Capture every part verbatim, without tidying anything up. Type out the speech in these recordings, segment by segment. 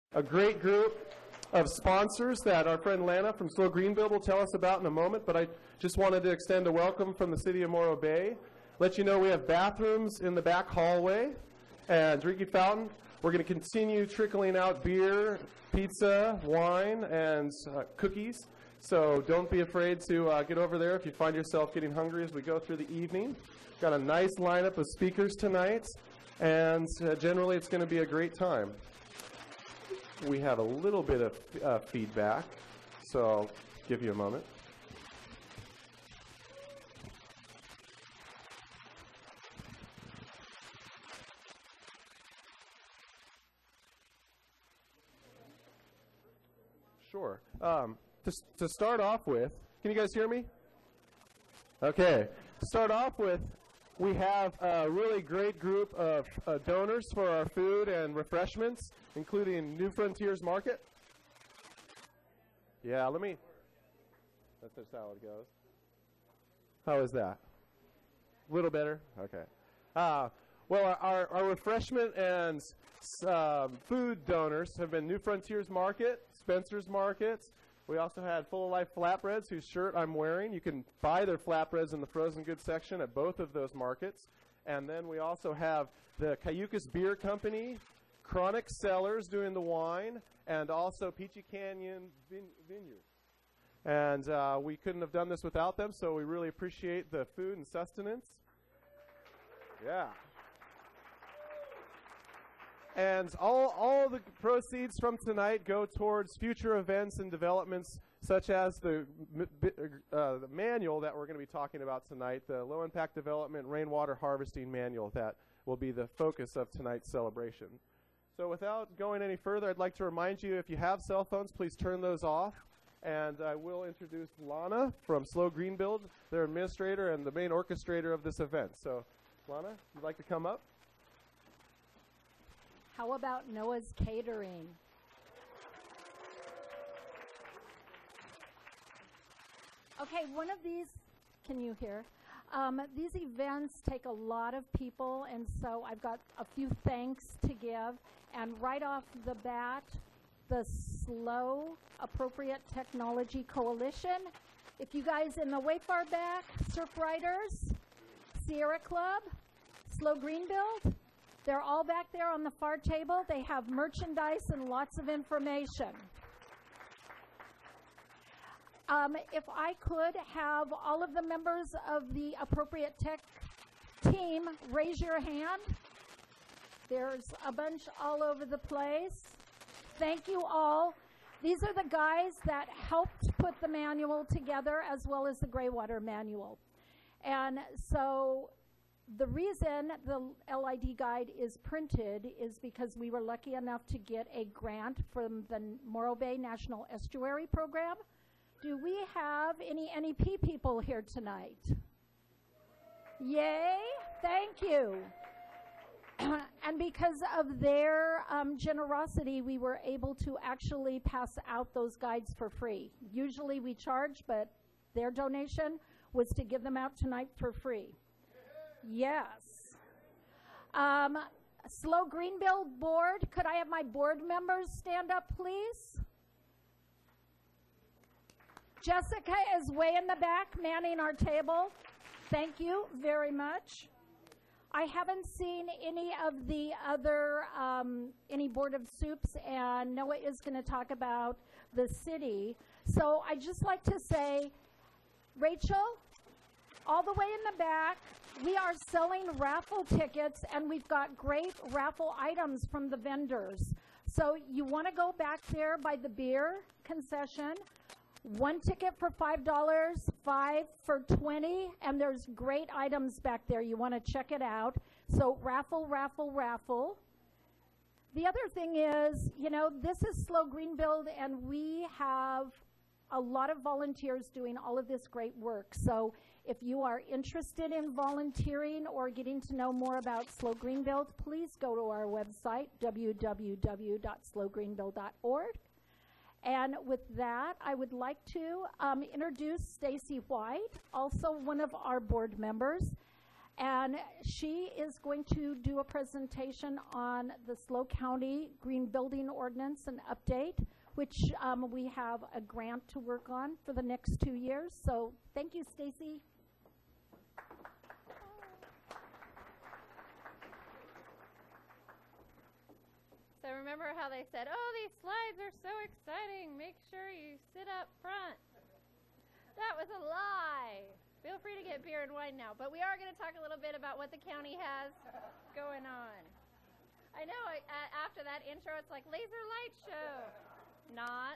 A great group of sponsors that our friend Lana from Slow Greenbuild will tell us about in a moment, but I just wanted to extend a welcome from the city of Morro Bay. Let you know we have bathrooms in the back hallway and drinking fountain. We're going to continue trickling out beer, pizza, wine, and uh, cookies. So don't be afraid to uh, get over there if you find yourself getting hungry as we go through the evening. Got a nice lineup of speakers tonight, and uh, generally it's going to be a great time. We have a little bit of uh, feedback, so I'll give you a moment. Sure. Um, to, to start off with, can you guys hear me? Okay. To start off with, we have a really great group of uh, donors for our food and refreshments, including New Frontiers Market. Yeah, let me, that's just how it goes. How is that? A little better? Okay. Uh, well, our, our refreshment and um, food donors have been New Frontiers Market, Spencer's Market. We also had Full of Life Flatbreads, whose shirt I'm wearing. You can buy their flatbreads in the frozen goods section at both of those markets. And then we also have the Cayucas Beer Company, Chronic Cellars doing the wine, and also Peachy Canyon Vin Vineyard. And uh, we couldn't have done this without them, so we really appreciate the food and sustenance. Yeah. And all, all the proceeds from tonight go towards future events and developments, such as the, uh, the manual that we're going to be talking about tonight, the Low Impact Development Rainwater Harvesting Manual that will be the focus of tonight's celebration. So without going any further, I'd like to remind you, if you have cell phones, please turn those off. And I will introduce Lana from Slow Greenbuild, their administrator and the main orchestrator of this event. So, Lana, you'd like to come up? How about Noah's Catering? Okay, one of these, can you hear? Um, these events take a lot of people, and so I've got a few thanks to give. And right off the bat, the Slow Appropriate Technology Coalition. If you guys in the way far back, Surf Riders, Sierra Club, Slow Greenbuild, they're all back there on the far table. They have merchandise and lots of information. Um, if I could have all of the members of the Appropriate Tech team raise your hand. There's a bunch all over the place. Thank you all. These are the guys that helped put the manual together, as well as the Greywater manual. And so the reason the L I D guide is printed is because we were lucky enough to get a grant from the Morro Bay National Estuary Program. Do we have any N E P people here tonight? Yay, thank you. And because of their um, generosity, we were able to actually pass out those guides for free. Usually we charge, but their donation was to give them out tonight for free. Yes. Um, Slow Greenbuild board, could I have my board members stand up, please? Jessica is way in the back manning our table. Thank you very much. I haven't seen any of the other, um, any Board of Soups, and Noah is going to talk about the city. So I'd just like to say, Rachel, all the way in the back, we are selling raffle tickets, and we've got great raffle items from the vendors. So you want to go back there by the beer concession. One ticket for five dollars, five for twenty, and there's great items back there. You want to check it out. So raffle, raffle, raffle. The other thing is, you know, this is Slow Greenbuild, and we have a lot of volunteers doing all of this great work. So if you are interested in volunteering or getting to know more about Slow Greenbuild, please go to our website, w w w dot slow greenbuild dot org. And with that, I would like to um, introduce Stacy White, also one of our board members. and she is going to do a presentation on the SLO County Green Building Ordinance and update, which um, we have a grant to work on for the next two years. So thank you, Stacy. So remember how they said, oh, these slides are so exciting. Make sure you sit up front. That was a lie. Feel free to get beer and wine now. But we are going to talk a little bit about what the county has going on. I know, I, uh, after that intro, it's like laser light show. Not.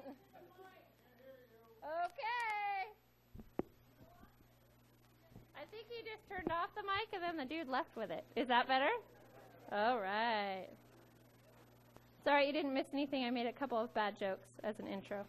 Okay. I think he just turned off the mic and then the dude left with it. Is that better? All right. Sorry you didn't miss anything. I made a couple of bad jokes as an intro.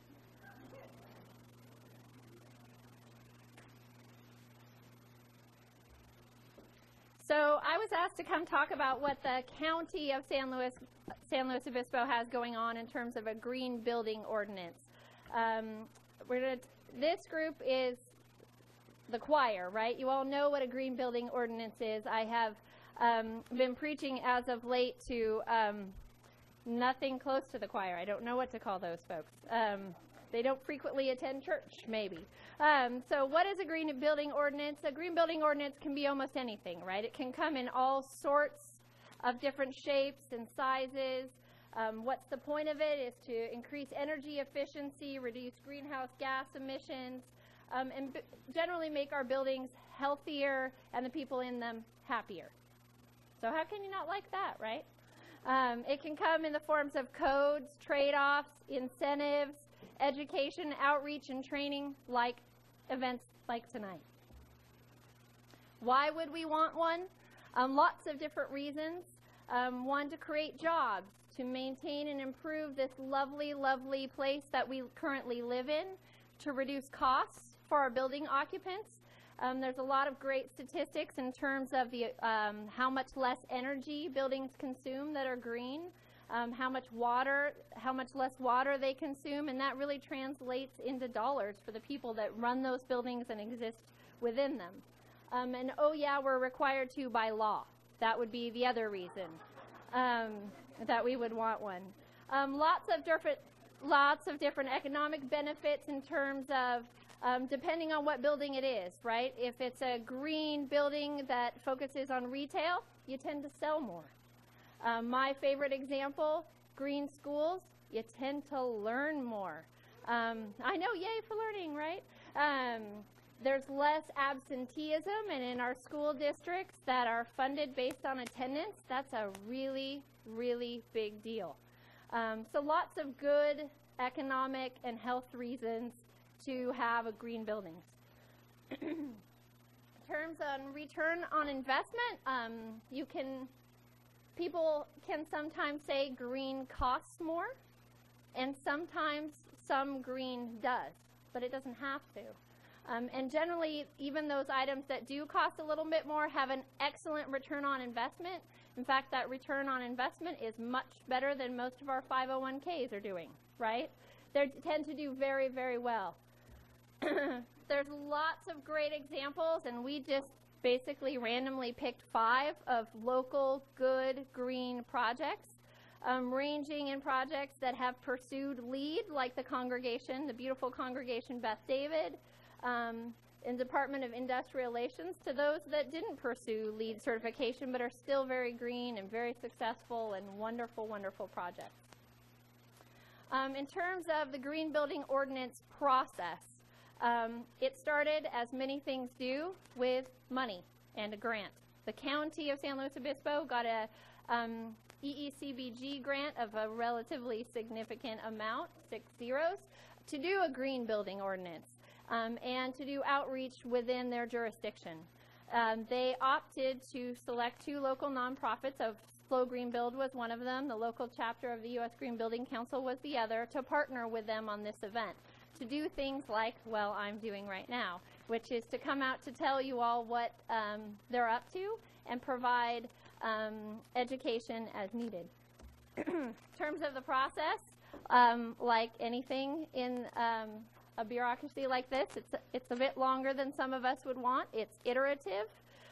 So I was asked to come talk about what the county of San Luis, San Luis Obispo has going on in terms of a green building ordinance. Um, we're gonna, this group is the choir, right? You all know what a green building ordinance is. I have um, been preaching as of late to um, nothing close to the choir. I don't know what to call those folks. Um, they don't frequently attend church, maybe. Um, so what is a green building ordinance? A green building ordinance can be almost anything, right? It can come in all sorts of different shapes and sizes. Um, what's the point of it is to increase energy efficiency, reduce greenhouse gas emissions, um, and b- generally make our buildings healthier and the people in them happier. So how can you not like that, right? Um, it can come in the forms of codes, trade-offs, incentives, education, outreach, and training, like events like tonight. Why would we want one? Um, lots of different reasons. Um, one, to create jobs, to maintain and improve this lovely, lovely place that we currently live in, to reduce costs for our building occupants. Um, there's a lot of great statistics in terms of the um, how much less energy buildings consume that are green, um, how much water, how much less water they consume, and that really translates into dollars for the people that run those buildings and exist within them. Um, and oh yeah, we're required to by law. That would be the other reason um, that we would want one. Um, lots of different, lots of different economic benefits in terms of Um, depending on what building it is, right? If it's a green building that focuses on retail, you tend to sell more. Um, my favorite example, green schools, you tend to learn more. Um, I know, yay for learning, right? Um, there's less absenteeism, and in our school districts that are funded based on attendance, that's a really, really big deal. Um, so lots of good economic and health reasons to have a green building. In terms of return on investment, um, you can, people can sometimes say green costs more, and sometimes some green does, but it doesn't have to. Um, and generally, even those items that do cost a little bit more have an excellent return on investment. In fact, that return on investment is much better than most of our five oh one Ks are doing, right? They tend to do very, very well. There's lots of great examples, and we just basically randomly picked five of local good green projects, um, ranging in projects that have pursued LEED, like the congregation, the beautiful congregation Beth David, um, in Department of Industrial Relations, to those that didn't pursue LEED certification but are still very green and very successful and wonderful, wonderful projects. Um, in terms of the green building ordinance process, Um, it started, as many things do, with money and a grant. The county of San Luis Obispo got a um, E E C B G grant of a relatively significant amount, six zeros, to do a green building ordinance um, and to do outreach within their jurisdiction. Um, they opted to select two local nonprofits. Of SLO Green Build was one of them. The local chapter of the U S Green Building Council was the other, to partner with them on this event, to do things like, well, I'm doing right now, which is to come out to tell you all what um, they're up to and provide um, education as needed. In terms of the process, um, like anything in um, a bureaucracy like this, it's a, it's a bit longer than some of us would want. It's iterative.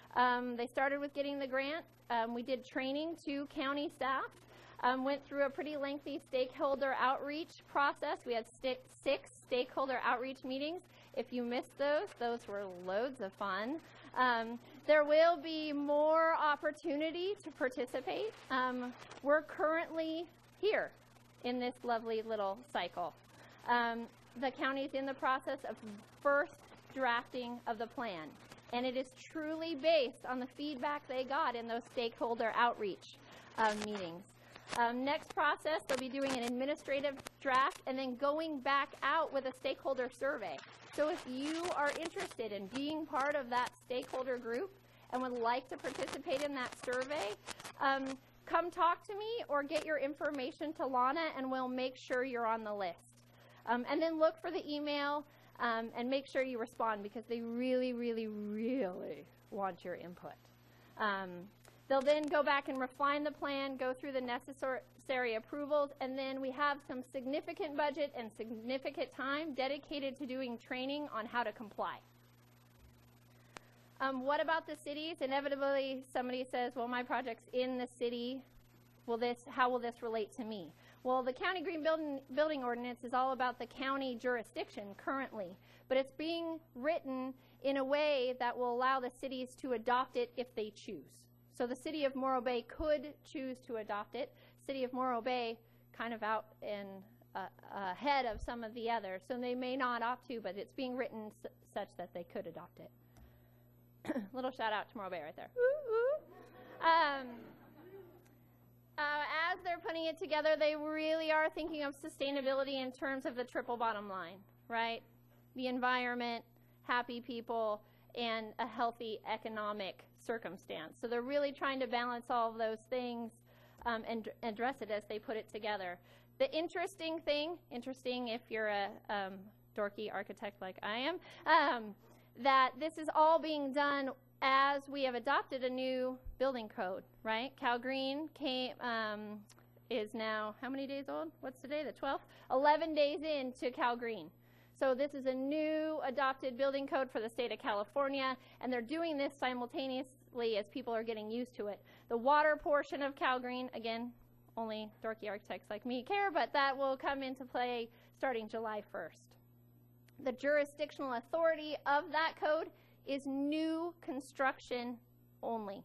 Um, they started with getting the grant. Um, we did training to county staff. Um, went through a pretty lengthy stakeholder outreach process. We had sti- six stakeholder outreach meetings. If you missed those, those were loads of fun. Um, there will be more opportunity to participate. Um, we're currently here in this lovely little cycle. Um, the county's in the process of first drafting of the plan, and it is truly based on the feedback they got in those stakeholder outreach um, meetings. Um, next process, they'll be doing an administrative draft and then going back out with a stakeholder survey. So if you are interested in being part of that stakeholder group and would like to participate in that survey, um, come talk to me or get your information to Lana and we'll make sure you're on the list. Um, and then look for the email um, and make sure you respond because they really, really, really want your input. Um, They'll then go back and refine the plan, go through the necessary approvals, and then we have some significant budget and significant time dedicated to doing training on how to comply. Um, what about the cities? Inevitably, somebody says, well, my project's in the city. Will this, how will this relate to me? Well, the County Green Building, Building Ordinance is all about the county jurisdiction currently, but it's being written in a way that will allow the cities to adopt it if they choose. So the city of Morro Bay could choose to adopt it. City of Morro Bay kind of out and uh, ahead of some of the others. So they may not opt to, but it's being written s such that they could adopt it. Little shout out to Morro Bay right there. Ooh, ooh. Um, uh, as they're putting it together, they really are thinking of sustainability in terms of the triple bottom line, right? The environment, happy people, and a healthy economic circumstance. So they're really trying to balance all of those things um, and address it as they put it together. The interesting thing, interesting if you're a um, dorky architect like I am, um, that this is all being done as we have adopted a new building code, right? Cal Green came, um, is now, how many days old? What's today, the twelfth? eleven days into Cal Green. So this is a new adopted building code for the state of California, and they're doing this simultaneously as people are getting used to it. The water portion of Cal Green, again, only dorky architects like me care, but that will come into play starting July first. The jurisdictional authority of that code is new construction only,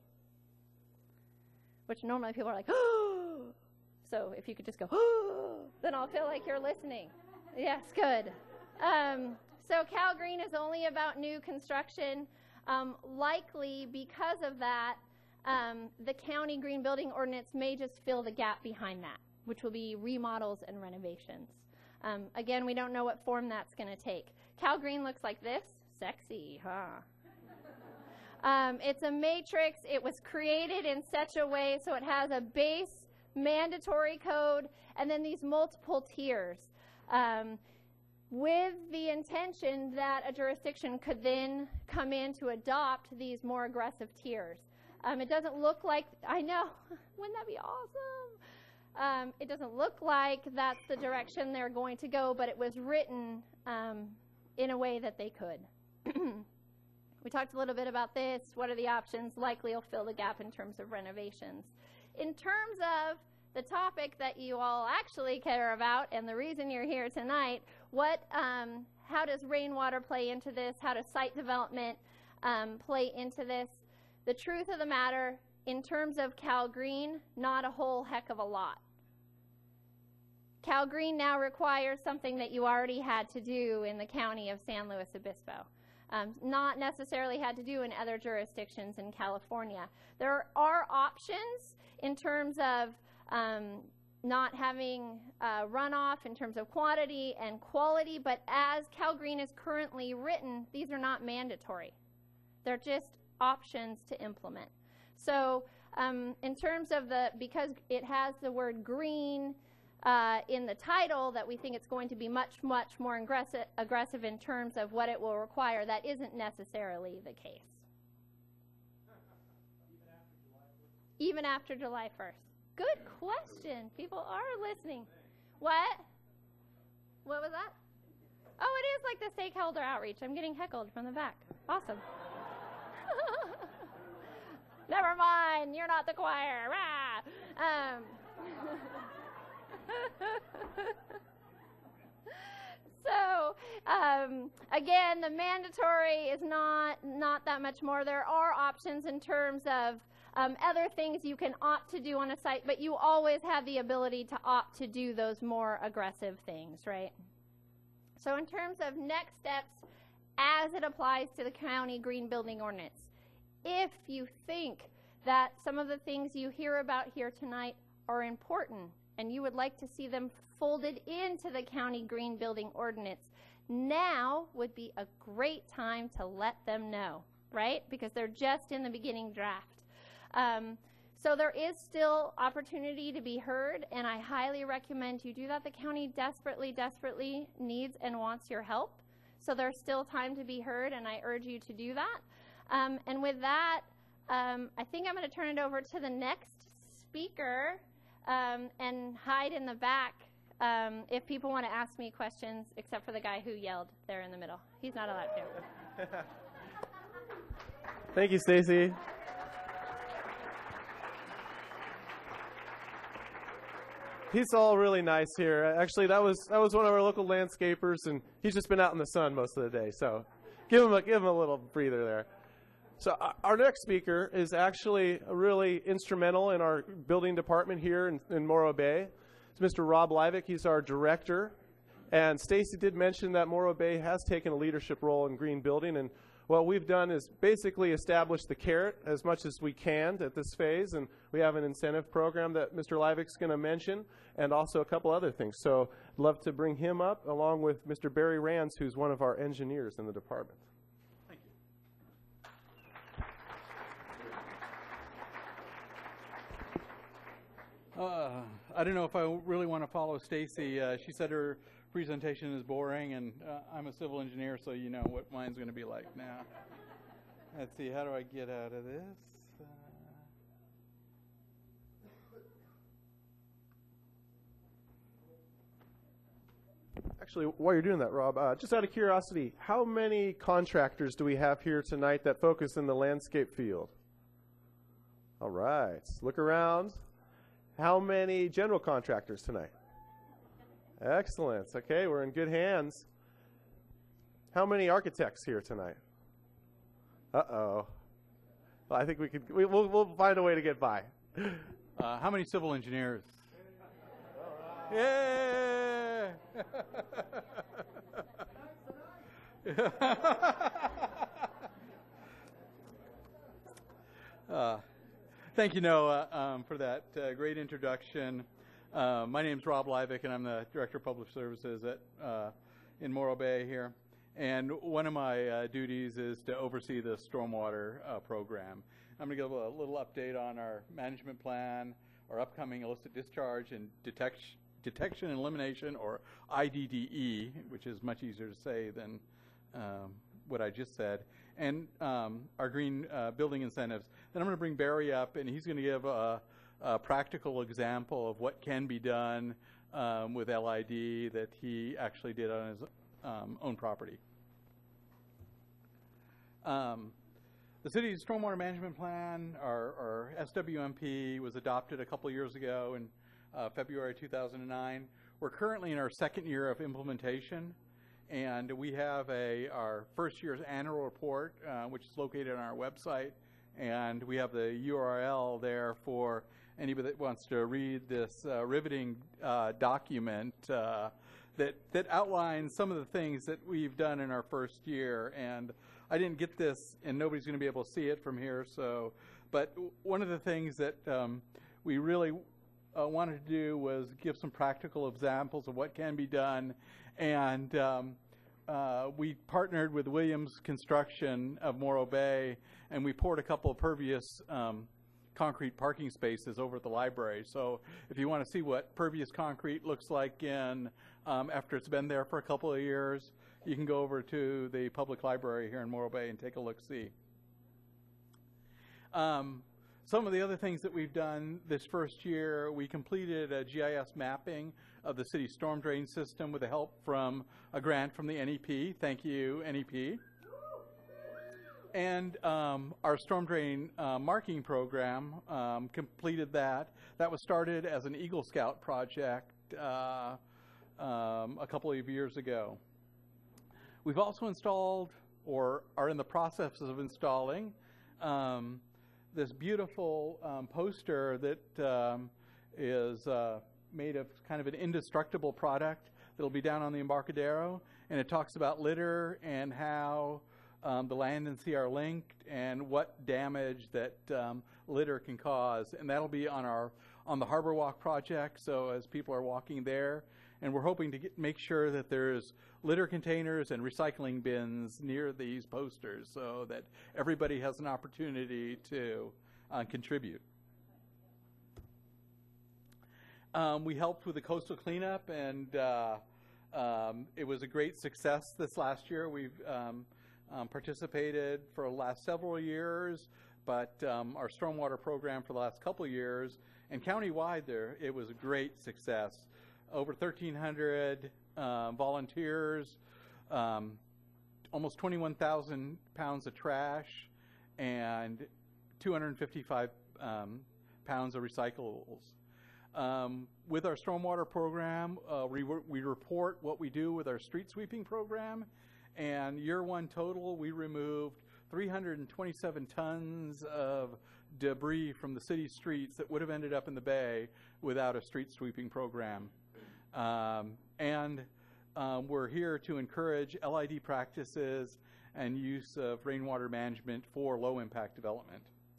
which normally people are like, oh! So if you could just go, oh! Then I'll feel like you're listening. Yes, good. Um, so Cal Green is only about new construction. Um, likely because of that, um, the county green building ordinance may just fill the gap behind that, which will be remodels and renovations. Um, again, we don't know what form that's going to take. Cal Green looks like this. Sexy, huh? um, it's a matrix. It was created in such a way so it has a base mandatory code and then these multiple tiers. Um, with the intention that a jurisdiction could then come in to adopt these more aggressive tiers. Um, it doesn't look like, I know, wouldn't that be awesome? Um, it doesn't look like that's the direction they're going to go, but it was written um, in a way that they could. We talked a little bit about this. What are the options? Likely will fill the gap in terms of renovations. In terms of the topic that you all actually care about and the reason you're here tonight, what, um, how does rainwater play into this? How does site development um, play into this? The truth of the matter, in terms of Cal Green, not a whole heck of a lot. Cal Green now requires something that you already had to do in the county of San Luis Obispo. Um, not necessarily had to do in other jurisdictions in California. There are options in terms of um, not having uh, runoff in terms of quantity and quality, but as Cal Green is currently written, these are not mandatory. They're just options to implement. So um, in terms of the, because it has the word green uh, in the title, that we think it's going to be much, much more aggressive, aggressive in terms of what it will require, that isn't necessarily the case. Even after July first. Good question. People are listening. What? What was that? Oh, it is like the stakeholder outreach. I'm getting heckled from the back. Awesome. Never mind, you're not the choir. Rah! Um, so, um, again, the mandatory is not, not that much more. There are options in terms of um, other things you can opt to do on a site, but you always have the ability to opt to do those more aggressive things, right? So in terms of next steps as it applies to the county green building ordinance, if you think that some of the things you hear about here tonight are important and you would like to see them folded into the county green building ordinance, now would be a great time to let them know, right? Because they're just in the beginning draft. Um, so there is still opportunity to be heard, and I highly recommend you do that. The county desperately, desperately needs and wants your help. So there's still time to be heard, and I urge you to do that. Um, and with that, um, I think I'm going to turn it over to the next speaker um, and hide in the back um, if people want to ask me questions, except for the guy who yelled there in the middle. He's not allowed to. Thank you, Stacy. He's all really nice here. Actually, that was that was one of our local landscapers, and he's just been out in the sun most of the day. So, give him a give him a little breather there. So, uh, our next speaker is actually really instrumental in our building department here in, in Morro Bay. It's Mister Rob Livick. He's our director, and Stacy did mention that Morro Bay has taken a leadership role in green building, and what we've done is basically establish the carrot as much as we can at this phase, and we have an incentive program that Mister Livick's going to mention, and also a couple other things. So I'd love to bring him up along with Mister Barry Rands, who's one of our engineers in the department. Thank you. Uh, I don't know if I really want to follow Stacy. Uh, she said her presentation is boring, and uh, I'm a civil engineer, so you know what mine's going to be like now. Let's see, how do I get out of this? Uh, Actually, while you're doing that, Rob, uh, just out of curiosity, how many contractors do we have here tonight that focus in the landscape field? All right, look around. How many general contractors tonight? Excellent. Okay, we're in good hands. How many architects here tonight? Uh-oh. Well, I think we could. We, we'll, we'll find a way to get by. uh, how many civil engineers? Yeah. uh, thank you, Noah, um, for that uh, great introduction. Uh, my name is Rob Livick, and I'm the Director of Public Services at uh, in Morro Bay here. And one of my uh, duties is to oversee the stormwater uh, program. I'm going to give a little update on our management plan, our upcoming illicit discharge and detection, detection and elimination, or I D D E, which is much easier to say than um, what I just said, and um, our green uh, building incentives. Then I'm going to bring Barry up, and he's going to give a a practical example of what can be done um, with L I D that he actually did on his um, own property. Um, the city's stormwater management plan, our, our S W M P, was adopted a couple years ago in uh, February two thousand nine. We're currently in our second year of implementation, and we have a our first year's annual report, uh, which is located on our website, and we have the U R L there for anybody that wants to read this uh, riveting uh, document uh, that that outlines some of the things that we've done in our first year. And I didn't get this, and nobody's going to be able to see it from here. So, but one of the things that um, we really uh, wanted to do was give some practical examples of what can be done. And um, uh, we partnered with Williams Construction of Morro Bay, and we poured a couple of pervious um, concrete parking spaces over at the library. So if you want to see what pervious concrete looks like in um, after it's been there for a couple of years, you can go over to the public library here in Morro Bay and take a look-see. Um, some of the other things that we've done this first year, we completed a G I S mapping of the city's storm drain system with the help from a grant from the N E P. Thank you, N E P. and um, our storm drain uh, marking program um, completed that. That was started as an Eagle Scout project uh, um, a couple of years ago. We've also installed, or are in the process of installing, um, this beautiful um, poster that um, is uh, made of kind of an indestructible product that'll be down on the Embarcadero, and it talks about litter and how um, the land and sea are linked and what damage that um, litter can cause, and that'll be on our on the Harbor Walk project. So as people are walking there, and we're hoping to get, make sure that there's litter containers and recycling bins near these posters so that everybody has an opportunity to uh, contribute. Um, we helped with the coastal cleanup, and uh, um, it was a great success this last year. We've um, um, participated for the last several years, but um, our stormwater program for the last couple of years, and countywide there, it was a great success. Over thirteen hundred uh, volunteers, um, almost twenty-one thousand pounds of trash, and two hundred fifty-five um, pounds of recyclables. Um, with our stormwater program, uh, we, we report what we do with our street sweeping program, and year one total, we removed three hundred twenty-seven tons of debris from the city streets that would have ended up in the bay without a street sweeping program. Um, and um, we're here to encourage L I D practices and use of rainwater management for low impact development.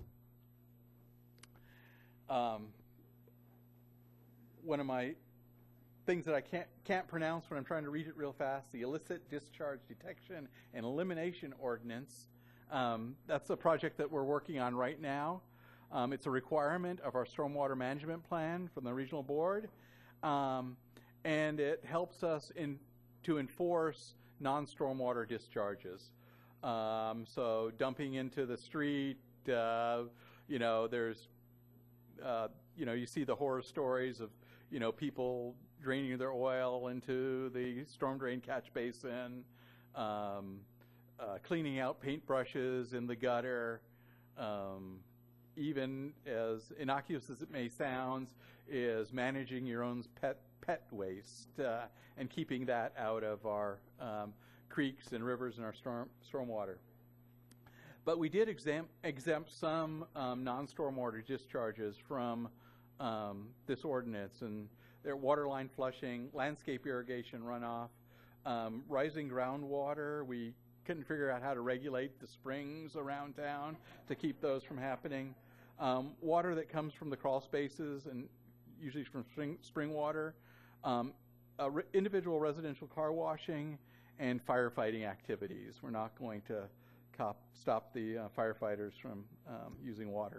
Um, one of my things that I can't, can't pronounce when I'm trying to read it real fast, the Illicit Discharge Detection and Elimination Ordinance. Um, that's a project that we're working on right now. Um, it's a requirement of our stormwater management plan from the regional board. Um, and it helps us in, to enforce non-stormwater discharges. Um, so dumping into the street, uh, you know, there's, uh, you know, you see the horror stories of, you know, people draining their oil into the storm drain catch basin, um, uh, cleaning out paintbrushes in the gutter, um, even as innocuous as it may sound, is managing your own pet pet waste uh, and keeping that out of our um, creeks and rivers and our storm stormwater. But we did exempt, exempt some um, non-stormwater discharges from um, this ordinance, and they're water line flushing, landscape irrigation runoff, um, rising groundwater. We couldn't figure out how to regulate the springs around town to keep those from happening. Um, water that comes from the crawl spaces and usually from spring, spring water, um, uh, re individual residential car washing, and firefighting activities. We're not going to cop, stop the uh, firefighters from um, using water.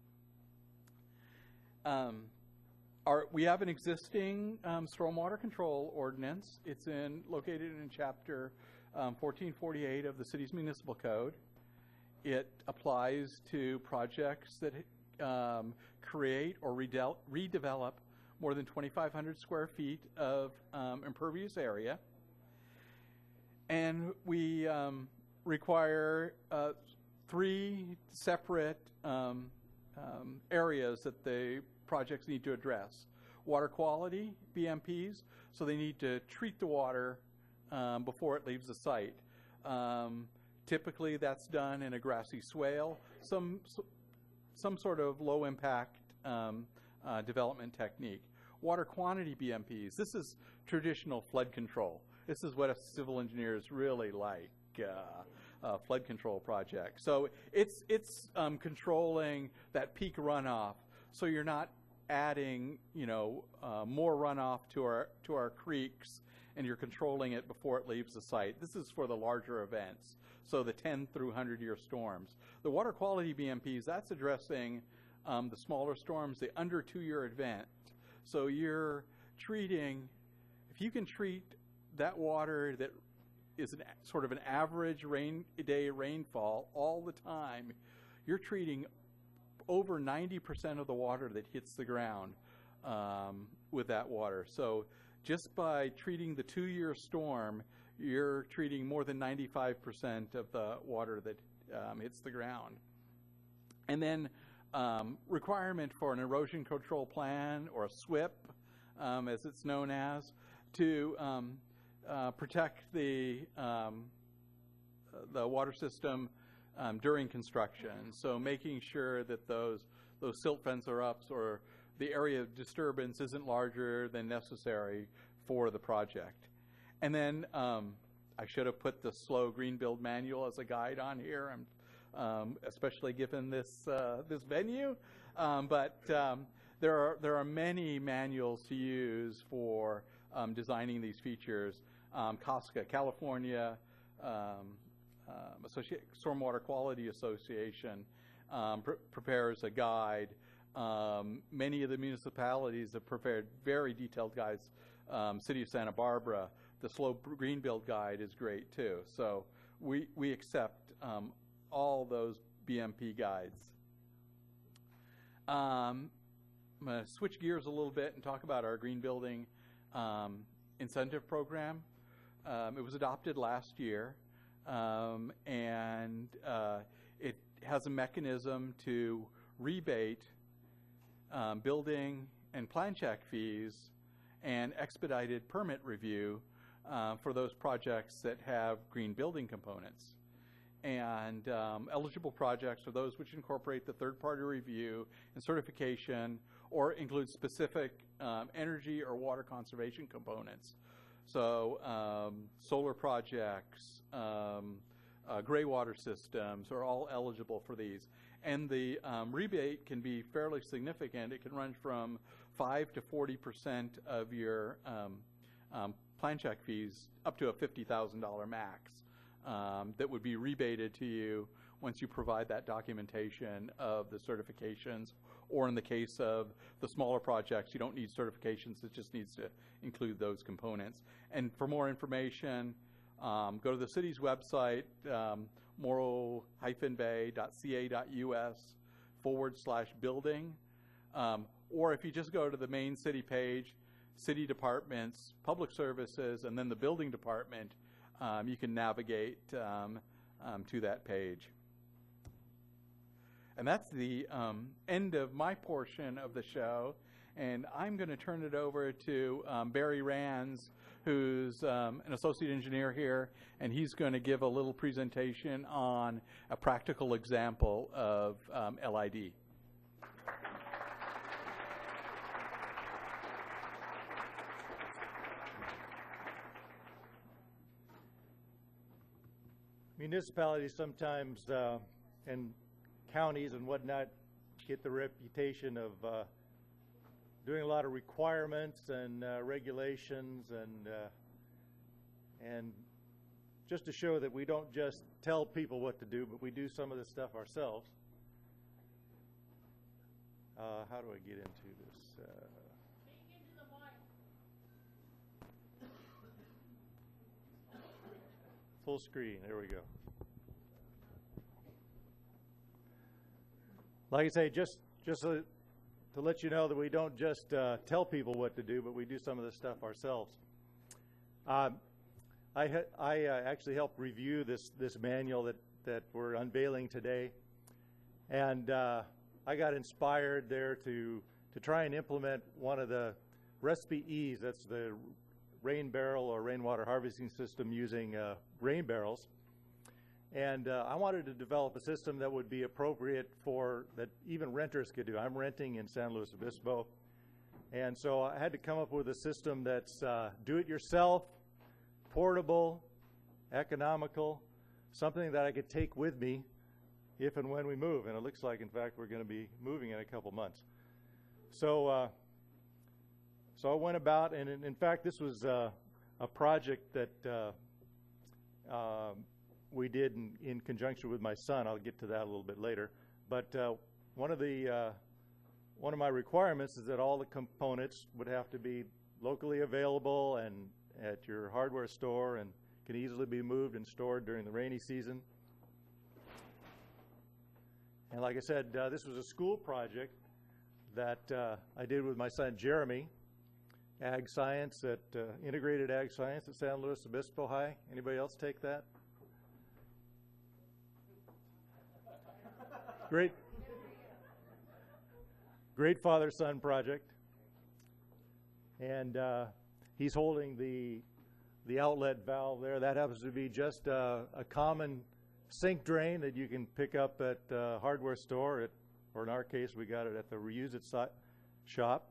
Um, our, we have an existing um, stormwater control ordinance. It's in, located in chapter um, fourteen forty-eight of the city's municipal code. It applies to projects that um, create or redel redevelop more than twenty-five hundred square feet of um, impervious area. And we um, require uh, three separate um, um, areas that the projects need to address. Water quality, B M Ps, so they need to treat the water um, before it leaves the site. Um, typically that's done in a grassy swale, some, some sort of low impact um, uh, development technique. Water quantity B M Ps, this is traditional flood control. This is what civil engineers really like, uh, uh, flood control projects. So it's, it's um, controlling that peak runoff, so you're not adding, you know, uh, more runoff to our, to our creeks, and you're controlling it before it leaves the site. This is for the larger events, so the ten through one hundred year storms. The water quality B M Ps, that's addressing um, the smaller storms, the under two year event. So you're treating, if you can treat that water that is an, sort of an average rain day rainfall all the time, you're treating over ninety percent of the water that hits the ground um, with that water. So just by treating the two year storm, you're treating more than ninety-five percent of the water that um, hits the ground. And then um, requirement for an erosion control plan, or a S W I P, um, as it's known as, to um, uh, protect the um, the water system um, during construction. So making sure that those those silt fencer ups or the area of disturbance isn't larger than necessary for the project. And then um, I should have put the SLO Green Build Manual as a guide on here, I'm, um, especially given this uh, this venue. Um, but um, there are there are many manuals to use for um, designing these features. Um, CASCA, California um, um, Associ- Stormwater Quality Association, um, pr- prepares a guide. Um, many of the municipalities have prepared very detailed guides. Um, City of Santa Barbara, the SLO Green Build Guide is great too. So we we accept um, all those B M P guides. Um, I'm going to switch gears a little bit and talk about our green building um, incentive program. Um, it was adopted last year, um, and uh, it has a mechanism to rebate um, building and plan check fees and expedited permit review uh, for those projects that have green building components. And um, eligible projects are those which incorporate the third-party review and certification or include specific um, energy or water conservation components. So um, solar projects, um, uh, gray water systems are all eligible for these. And the um, rebate can be fairly significant. It can run from five to forty percent of your um, um, plan check fees up to a fifty thousand dollars max um, that would be rebated to you once you provide that documentation of the certifications. Or in the case of the smaller projects, you don't need certifications. It just needs to include those components. And for more information, um, go to the city's website, um, morrow-bay.ca.us forward slash building. Um, or if you just go to the main city page, city departments, public services, and then the building department, um, you can navigate um, um, to that page. And that's the um, end of my portion of the show. And I'm going to turn it over to um, Barry Rands, who's um, an associate engineer here, and he's going to give a little presentation on a practical example of um, L I D. Municipalities sometimes, uh, and counties and whatnot, get the reputation of uh, doing a lot of requirements and uh, regulations, and uh, and just to show that we don't just tell people what to do, but we do some of this stuff ourselves. Uh, how do I get into this? Uh, full screen. There we go. Like I say, just just uh, to let you know that we don't just uh, tell people what to do, but we do some of this stuff ourselves. Um, I ha I uh, actually helped review this this manual that that we're unveiling today, and uh, I got inspired there to to try and implement one of the Recipe E's. That's the rain barrel or rainwater harvesting system using uh, rain barrels. And uh, I wanted to develop a system that would be appropriate for, that even renters could do. I'm renting in San Luis Obispo. And so I had to come up with a system that's uh, do-it-yourself, portable, economical, something that I could take with me if and when we move. And it looks like, in fact, we're going to be moving in a couple months. So, uh, so I went about, and in, in fact, this was uh, a project that uh, uh, we did in, in conjunction with my son. I'll get to that a little bit later. But uh, one of the uh, one of my requirements is that all the components would have to be locally available and at your hardware store, and can easily be moved and stored during the rainy season. And like I said, uh, this was a school project that uh, I did with my son Jeremy, Ag Science at uh, Integrated Ag Science at San Luis Obispo High. Anybody else take that? great, great father-son project. And uh, he's holding the the outlet valve there. That happens to be just uh, a common sink drain that you can pick up at a hardware store, at, or in our case, we got it at the Reuse It si- shop.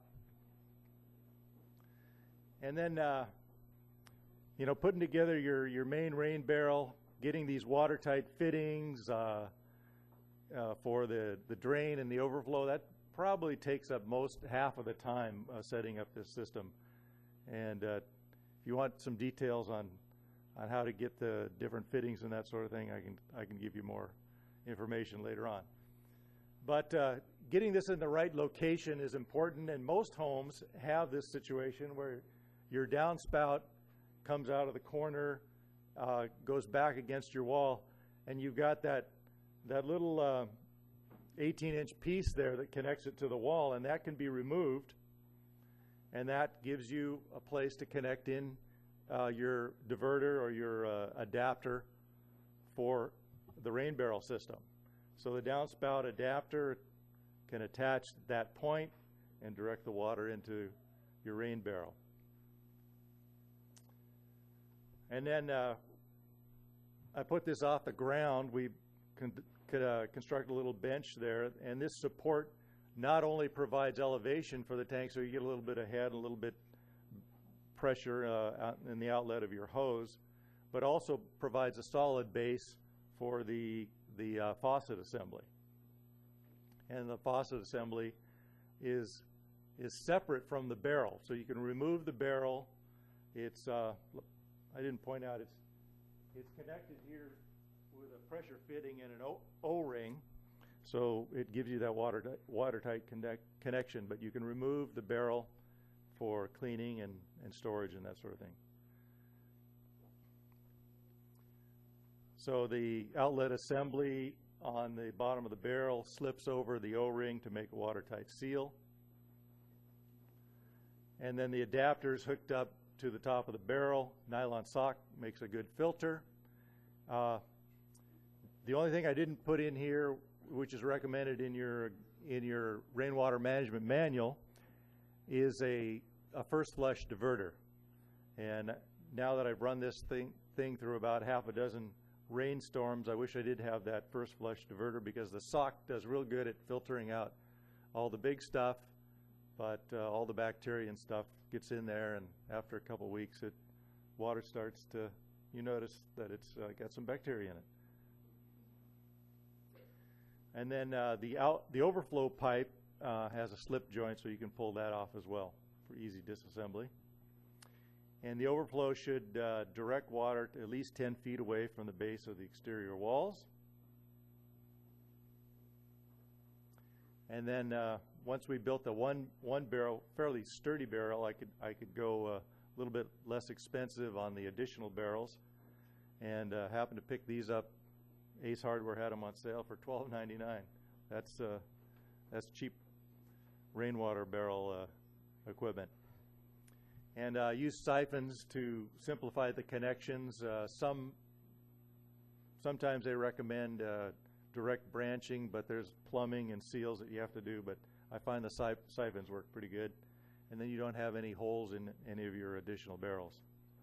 And then, uh, you know, putting together your, your main rain barrel, getting these watertight fittings uh, uh, for the, the drain and the overflow, that probably takes up most half of the time uh, setting up this system. And uh, if you want some details on on how to get the different fittings and that sort of thing, I can I can give you more information later on. But uh, getting this in the right location is important, and most homes have this situation where your downspout comes out of the corner, uh, goes back against your wall, and you've got that that little uh, eighteen inch piece there that connects it to the wall, and that can be removed, and that gives you a place to connect in uh, your diverter or your uh, adapter for the rain barrel system. So the downspout adapter can attach that point and direct the water into your rain barrel. And then uh, I put this off the ground. We con- could uh, construct a little bench there, and this support not only provides elevation for the tank, so you get a little bit of head, a little bit pressure uh, out in the outlet of your hose, but also provides a solid base for the the uh, faucet assembly. And the faucet assembly is is separate from the barrel, so you can remove the barrel. It's uh, I didn't point out it's it's connected here with a pressure fitting and an O- O-ring, so it gives you that water watertight connect, connection. But you can remove the barrel for cleaning and, and storage and that sort of thing. So the outlet assembly on the bottom of the barrel slips over the O-ring to make a watertight seal. And then the adapter is hooked up to the top of the barrel. Nylon sock makes a good filter. Uh, the only thing I didn't put in here, which is recommended in your in your rainwater management manual, is a, a first flush diverter. And now that I've run this thing thing through about half a dozen rainstorms, I wish I did have that first flush diverter, because the sock does real good at filtering out all the big stuff, but uh, all the bacteria and stuff gets in there, and after a couple weeks, it water starts to, you notice that it's uh, got some bacteria in it. And then uh, the out the overflow pipe uh, has a slip joint, so you can pull that off as well for easy disassembly. And the overflow should uh, direct water to at least ten feet away from the base of the exterior walls. And then uh, once we built the one one barrel, fairly sturdy barrel, I could I could go uh, a little bit less expensive on the additional barrels, and uh, happened to pick these up. Ace Hardware had them on sale for twelve ninety-nine. That's uh, that's cheap rainwater barrel uh, equipment. And uh, use siphons to simplify the connections. Uh, some sometimes they recommend uh, direct branching, but there's plumbing and seals that you have to do. But I find the sip- siphons work pretty good, and then you don't have any holes in any of your additional barrels.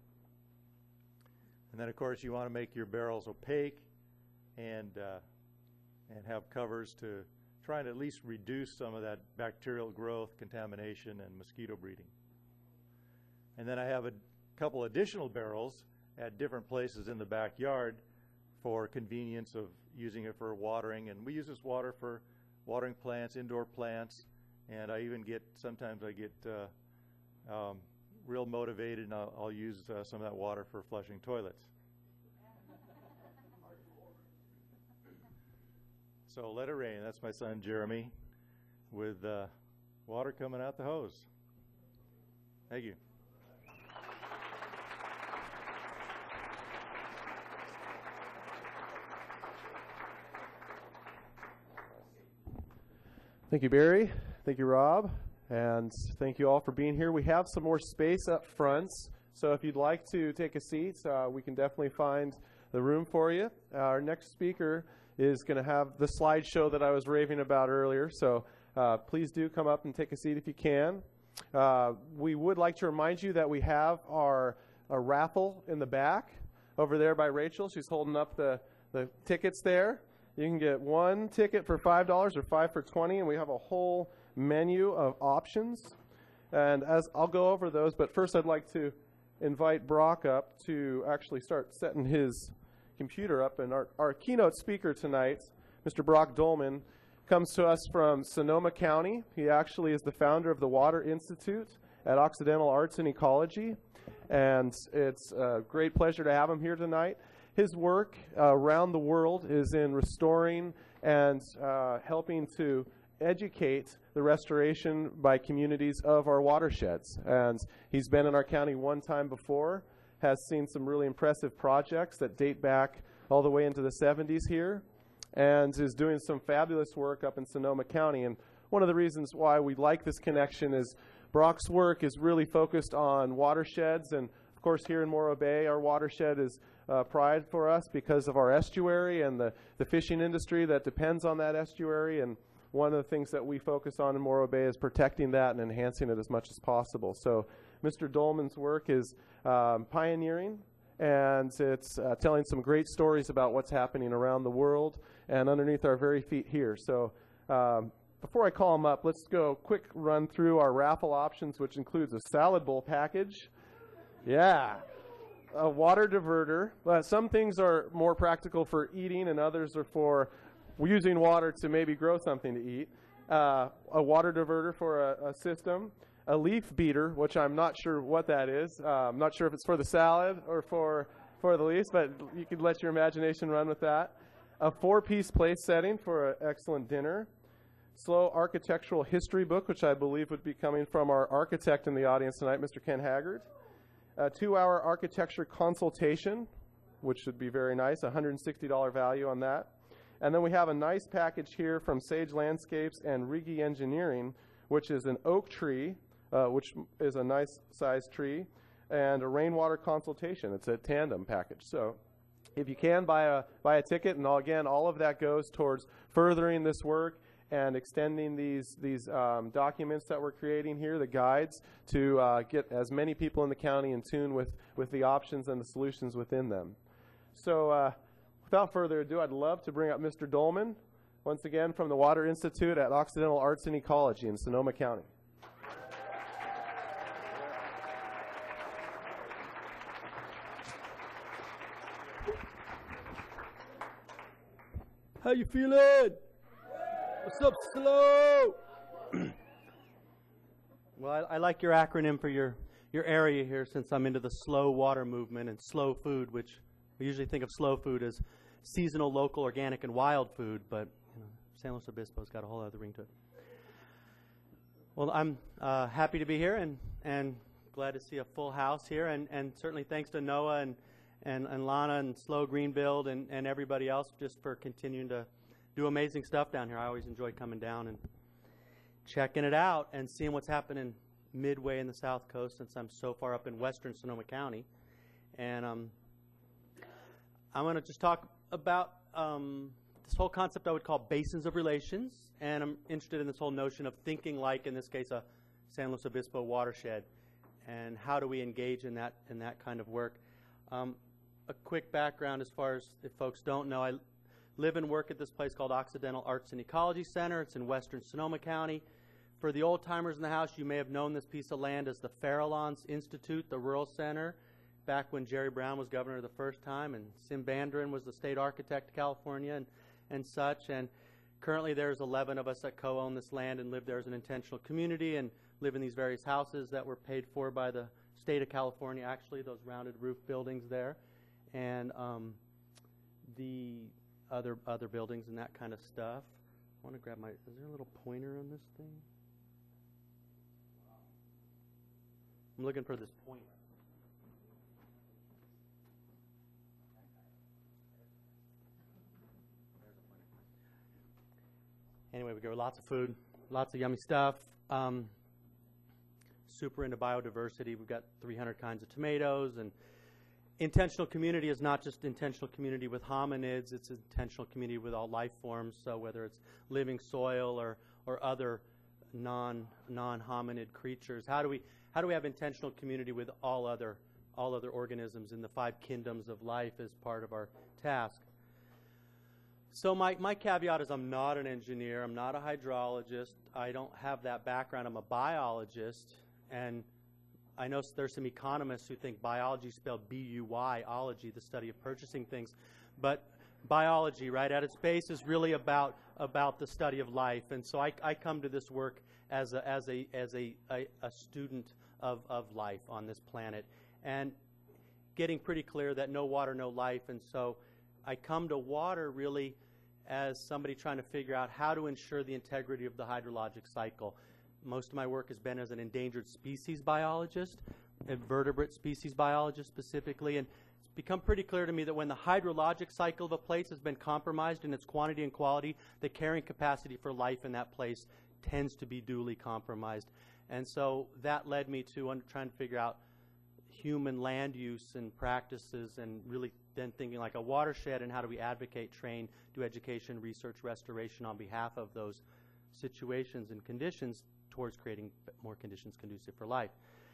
And then, of course, you want to make your barrels opaque and uh, and have covers to try and at least reduce some of that bacterial growth, contamination, and mosquito breeding. And then I have a couple additional barrels at different places in the backyard for convenience of using it for watering. And we use this water for watering plants, indoor plants, and I even get, sometimes I get uh, um, real motivated, and I'll, I'll use uh, some of that water for flushing toilets. So let it rain. That's my son Jeremy with uh, water coming out the hose. Thank you. Thank you, Barry. Thank you, Rob. And thank you all for being here. We have some more space up front, so if you'd like to take a seat, uh, we can definitely find the room for you. Our next speaker is going to have the slideshow that I was raving about earlier. So uh, please do come up and take a seat if you can. Uh, we would like to remind you that we have our a raffle in the back over there by Rachel. She's holding up the, the tickets there. You can get one ticket for five dollars or five for twenty dollars, and we have a whole menu of options. And as I'll go over those, but first I'd like to invite Brock up to actually start setting his computer up. And our, our keynote speaker tonight, Mister Brock Dolman, comes to us from Sonoma County. He actually is the founder of the Water Institute at Occidental Arts and Ecology, and it's a great pleasure to have him here tonight. His work uh, around the world is in restoring and uh, helping to educate the restoration by communities of our watersheds. And he's been in our county one time before, has seen some really impressive projects that date back all the way into the seventies here, and is doing some fabulous work up in Sonoma County. And one of the reasons why we like this connection is Brock's work is really focused on watersheds, and of course here in Morro Bay, our watershed is uh, pride for us because of our estuary and the, the fishing industry that depends on that estuary. And one of the things that we focus on in Morro Bay is protecting that and enhancing it as much as possible. So Mister Dolman's work is um, pioneering, and it's uh, telling some great stories about what's happening around the world and underneath our very feet here. So um, before I call him up, let's go quick run through our raffle options, which includes a salad bowl package. Yeah. A water diverter. Uh, some things are more practical for eating, and others are for using water to maybe grow something to eat. Uh, a water diverter for a, a system. A leaf beater, which I'm not sure what that is. Uh, I'm not sure if it's for the salad or for, for the leaves, but you could let your imagination run with that. A four-piece place setting for an excellent dinner. Slow architectural history book, which I believe would be coming from our architect in the audience tonight, Mister Ken Haggard. A two-hour architecture consultation, which should be very nice, one hundred sixty dollars value on that. And then we have a nice package here from Sage Landscapes and Rigi Engineering, which is an oak tree, uh, which is a nice sized tree, and a rainwater consultation. It's a tandem package. So if you can, buy a, buy a ticket, and all, again, all of that goes towards furthering this work and extending these, these um, documents that we're creating here, the guides, to uh, get as many people in the county in tune with, with the options and the solutions within them. So uh, without further ado, I'd love to bring up Mister Dolman, once again from the Water Institute at Occidental Arts and Ecology in Sonoma County. How you feeling? What's up, Slow? Well, I, I like your acronym for your, your area here, since I'm into the slow water movement and slow food, which we usually think of slow food as seasonal, local, organic, and wild food, but you know, San Luis Obispo's got a whole other ring to it. Well, I'm uh, happy to be here and, and glad to see a full house here, and, and certainly thanks to Noah and, and, and Lana and Slow Greenbuild and, and everybody else just for continuing to do amazing stuff down here. I always enjoy coming down and checking it out and seeing what's happening midway in the South Coast, since I'm so far up in western Sonoma County. And um, I'm going to just talk about um, this whole concept I would call basins of relations, and I'm interested in this whole notion of thinking like, in this case, a San Luis Obispo watershed, and how do we engage in that in that kind of work. Um, a quick background, as far as if folks don't know, I live and work at this place called Occidental Arts and Ecology Center. It's in western Sonoma County. For the old timers in the house, you may have known this piece of land as the Farallons Institute, the Rural Center, back when Jerry Brown was governor the first time, and Sim Bandrin was the state architect of California and, and such. And currently there's eleven of us that co-own this land and live there as an intentional community and live in these various houses that were paid for by the state of California, actually, those rounded roof buildings there. And um, the other other buildings and that kind of stuff. I want to grab my, is there a little pointer on this thing? I'm looking for this pointer. Anyway, we got lots of food, lots of yummy stuff. Um, super into biodiversity. We've got three hundred kinds of tomatoes and intentional community is not just intentional community with hominids, it's intentional community with all life forms, so whether it's living soil or, or other non, non-hominid creatures. How do we, how do we have intentional community with all other, all other organisms in the five kingdoms of life as part of our task? So my, my caveat is I'm not an engineer, I'm not a hydrologist, I don't have that background, I'm a biologist, and I know there's some economists who think biology spelled B U Y, ology, the study of purchasing things, but biology, right, at its base is really about, about the study of life, and so I, I come to this work as a, as a, as a, a, a student of, of life on this planet, and getting pretty clear that no water, no life, and so I come to water really as somebody trying to figure out how to ensure the integrity of the hydrologic cycle. Most of my work has been as an endangered species biologist, a vertebrate species biologist specifically, and it's become pretty clear to me that when the hydrologic cycle of a place has been compromised in its quantity and quality, the carrying capacity for life in that place tends to be duly compromised. And so that led me to un- trying to figure out human land use and practices, and really then thinking like a watershed, and how do we advocate, train, do education, research, restoration on behalf of those situations and conditions towards creating more conditions conducive for life.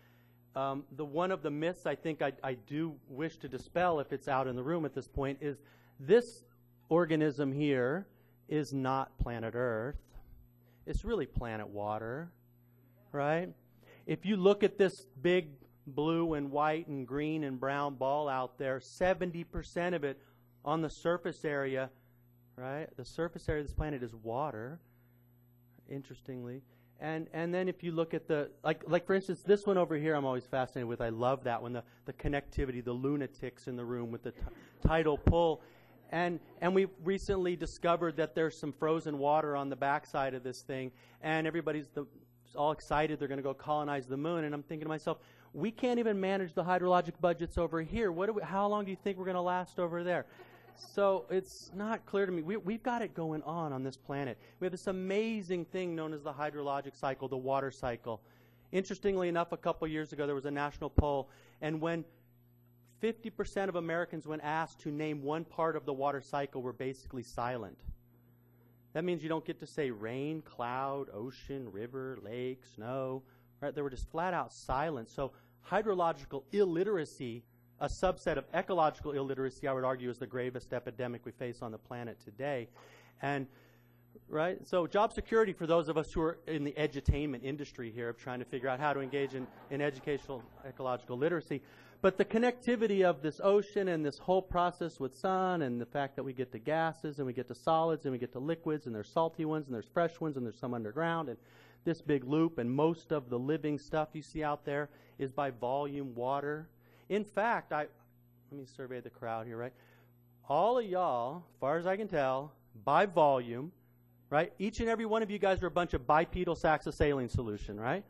Um, the one of the myths I think I, I do wish to dispel, if it's out in the room at this point, is this organism here is not planet Earth. It's really planet water, right? If you look at this big blue and white and green and brown ball out there, seventy percent of it on the surface area, right? The surface area of this planet is water, interestingly. And and then if you look at the, like, like for instance, this one over here I'm always fascinated with. I love that one, the, the connectivity, the lunatics in the room with the t- tidal pull. And and we've recently discovered that there's some frozen water on the backside of this thing, and everybody's the, all excited they're going to go colonize the moon. And I'm thinking to myself, we can't even manage the hydrologic budgets over here. What do we, how long do you think we're going to last over there? So it's not clear to me. We, we've got it going on on this planet. We have this amazing thing known as the hydrologic cycle, the water cycle. Interestingly enough, a couple years ago, there was a national poll, and when fifty percent of Americans, when asked to name one part of the water cycle, were basically silent. That means you don't get to say rain, cloud, ocean, river, lake, snow. Right? They were just flat out silent. So hydrological illiteracy, a subset of ecological illiteracy, I would argue, is the gravest epidemic we face on the planet today. And right, so job security for those of us who are in the edutainment industry here, of trying to figure out how to engage in, in educational ecological literacy. But the connectivity of this ocean and this whole process with sun, and the fact that we get to gases and we get to solids and we get to liquids, and there's salty ones and there's fresh ones and there's some underground, and this big loop, and most of the living stuff you see out there is by volume water. In fact, I let me survey the crowd here, right? All of y'all, as far as I can tell, by volume, right? Each and every one of you guys are a bunch of bipedal sacks of saline solution, right?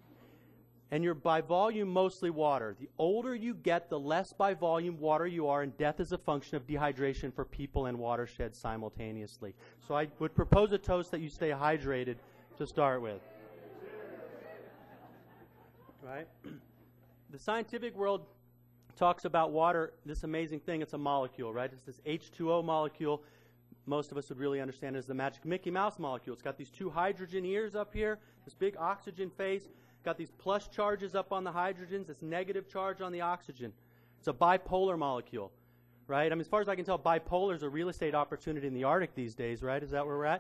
And you're by volume mostly water. The older you get, the less by volume water you are, and death is a function of dehydration for people and watersheds simultaneously. So I would propose a toast that you stay hydrated to start with. Right? The scientific world talks about water, this amazing thing. It's a molecule, right? It's this H two O molecule. Most of us would really understand it as the magic Mickey Mouse molecule. It's got these two hydrogen ears up here, this big oxygen face, got these plus charges up on the hydrogens, this negative charge on the oxygen. It's a bipolar molecule, right? I mean, as far as I can tell, bipolar is a real estate opportunity in the Arctic these days, right? Is that where we're at?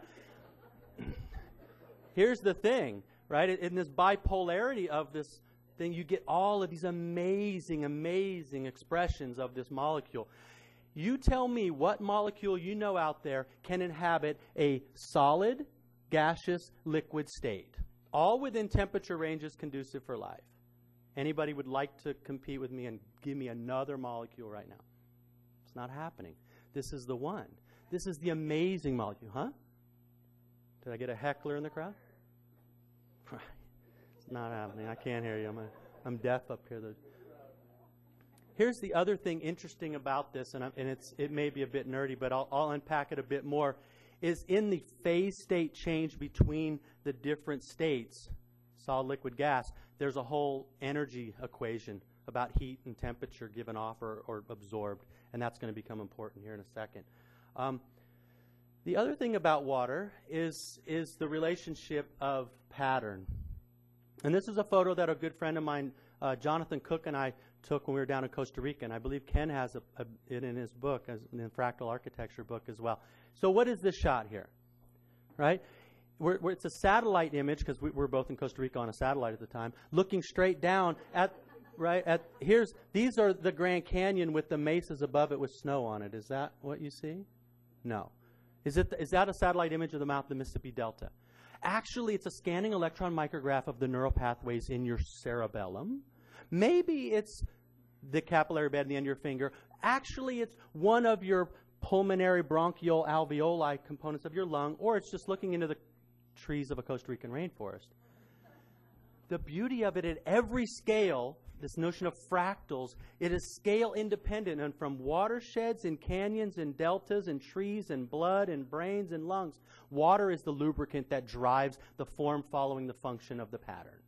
Here's the thing, right? In this bipolarity of this thing, you get all of these amazing, amazing expressions of this molecule. You tell me what molecule you know out there can inhabit a solid, gaseous, liquid state, all within temperature ranges conducive for life. Anybody would like to compete with me and give me another molecule right now? It's not happening. This is the one. This is the amazing molecule, huh? Did I get a heckler in the crowd? It's not happening. I can't hear you. I'm, a, I'm deaf up here. Here's the other thing interesting about this, and, I'm, and it's, it may be a bit nerdy, but I'll, I'll unpack it a bit more, is in the phase state change between the different states, solid, liquid, gas, there's a whole energy equation about heat and temperature given off or, or absorbed, and that's going to become important here in a second. Um, the other thing about water is, is the relationship of pattern. And this is a photo that a good friend of mine, uh, Jonathan Cook, and I took when we were down in Costa Rica, and I believe Ken has a, a, it in his book, as in the Fractal Architecture book as well. So what is this shot here, right? We're, we're, it's a satellite image, because we were both in Costa Rica on a satellite at the time, looking straight down at, right, at, here's, these are the Grand Canyon with the mesas above it with snow on it. Is that what you see? No. Is, it, is that a satellite image of the mouth of the Mississippi Delta? Actually, it's a scanning electron micrograph of the neural pathways in your cerebellum. Maybe it's the capillary bed in the end of your finger. Actually, it's one of your pulmonary bronchial alveoli components of your lung, or it's just looking into the trees of a Costa Rican rainforest. The beauty of it at every scale, this notion of fractals, it is scale independent, and from watersheds and canyons and deltas and trees and blood and brains and lungs, water is the lubricant that drives the form following the function of the pattern.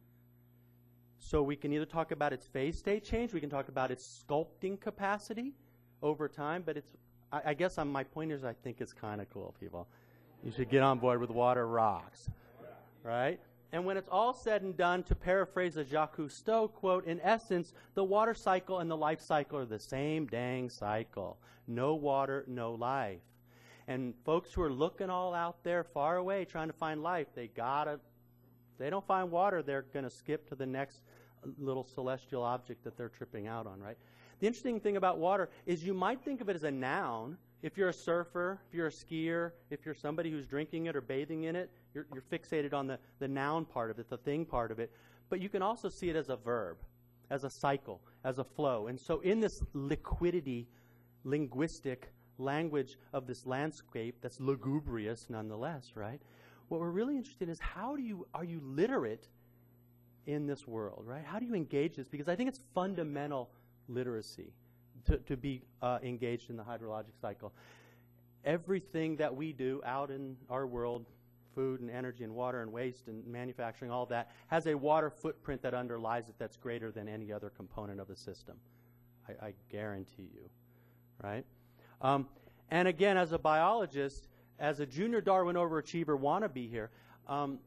So we can either talk about its phase state change, we can talk about its sculpting capacity over time, but it's, I, I guess on my point is I think it's kind of cool, people. You should get on board with water rocks, right? And when it's all said and done, to paraphrase a Jacques Cousteau quote, in essence, the water cycle and the life cycle are the same dang cycle. No water, no life. And folks who are looking all out there far away trying to find life, they gotta, if they don't find water, they're going to skip to the next little celestial object that they're tripping out on, right? The interesting thing about water is you might think of it as a noun. If you're a surfer, if you're a skier, if you're somebody who's drinking it or bathing in it, you're, you're fixated on the, the noun part of it, the thing part of it. But you can also see it as a verb, as a cycle, as a flow. And so in this liquidity, linguistic language of this landscape that's lugubrious nonetheless, right? What we're really interested in is how do you, are you literate in this world, right? How do you engage this? Because I think it's fundamental literacy. To, to be uh, engaged in the hydrologic cycle. Everything that we do out in our world, food and energy and water and waste and manufacturing, all that, has a water footprint that underlies it that's greater than any other component of the system. I, I guarantee you, right? Um, and again, as a biologist, as a junior Darwin overachiever wannabe here, um,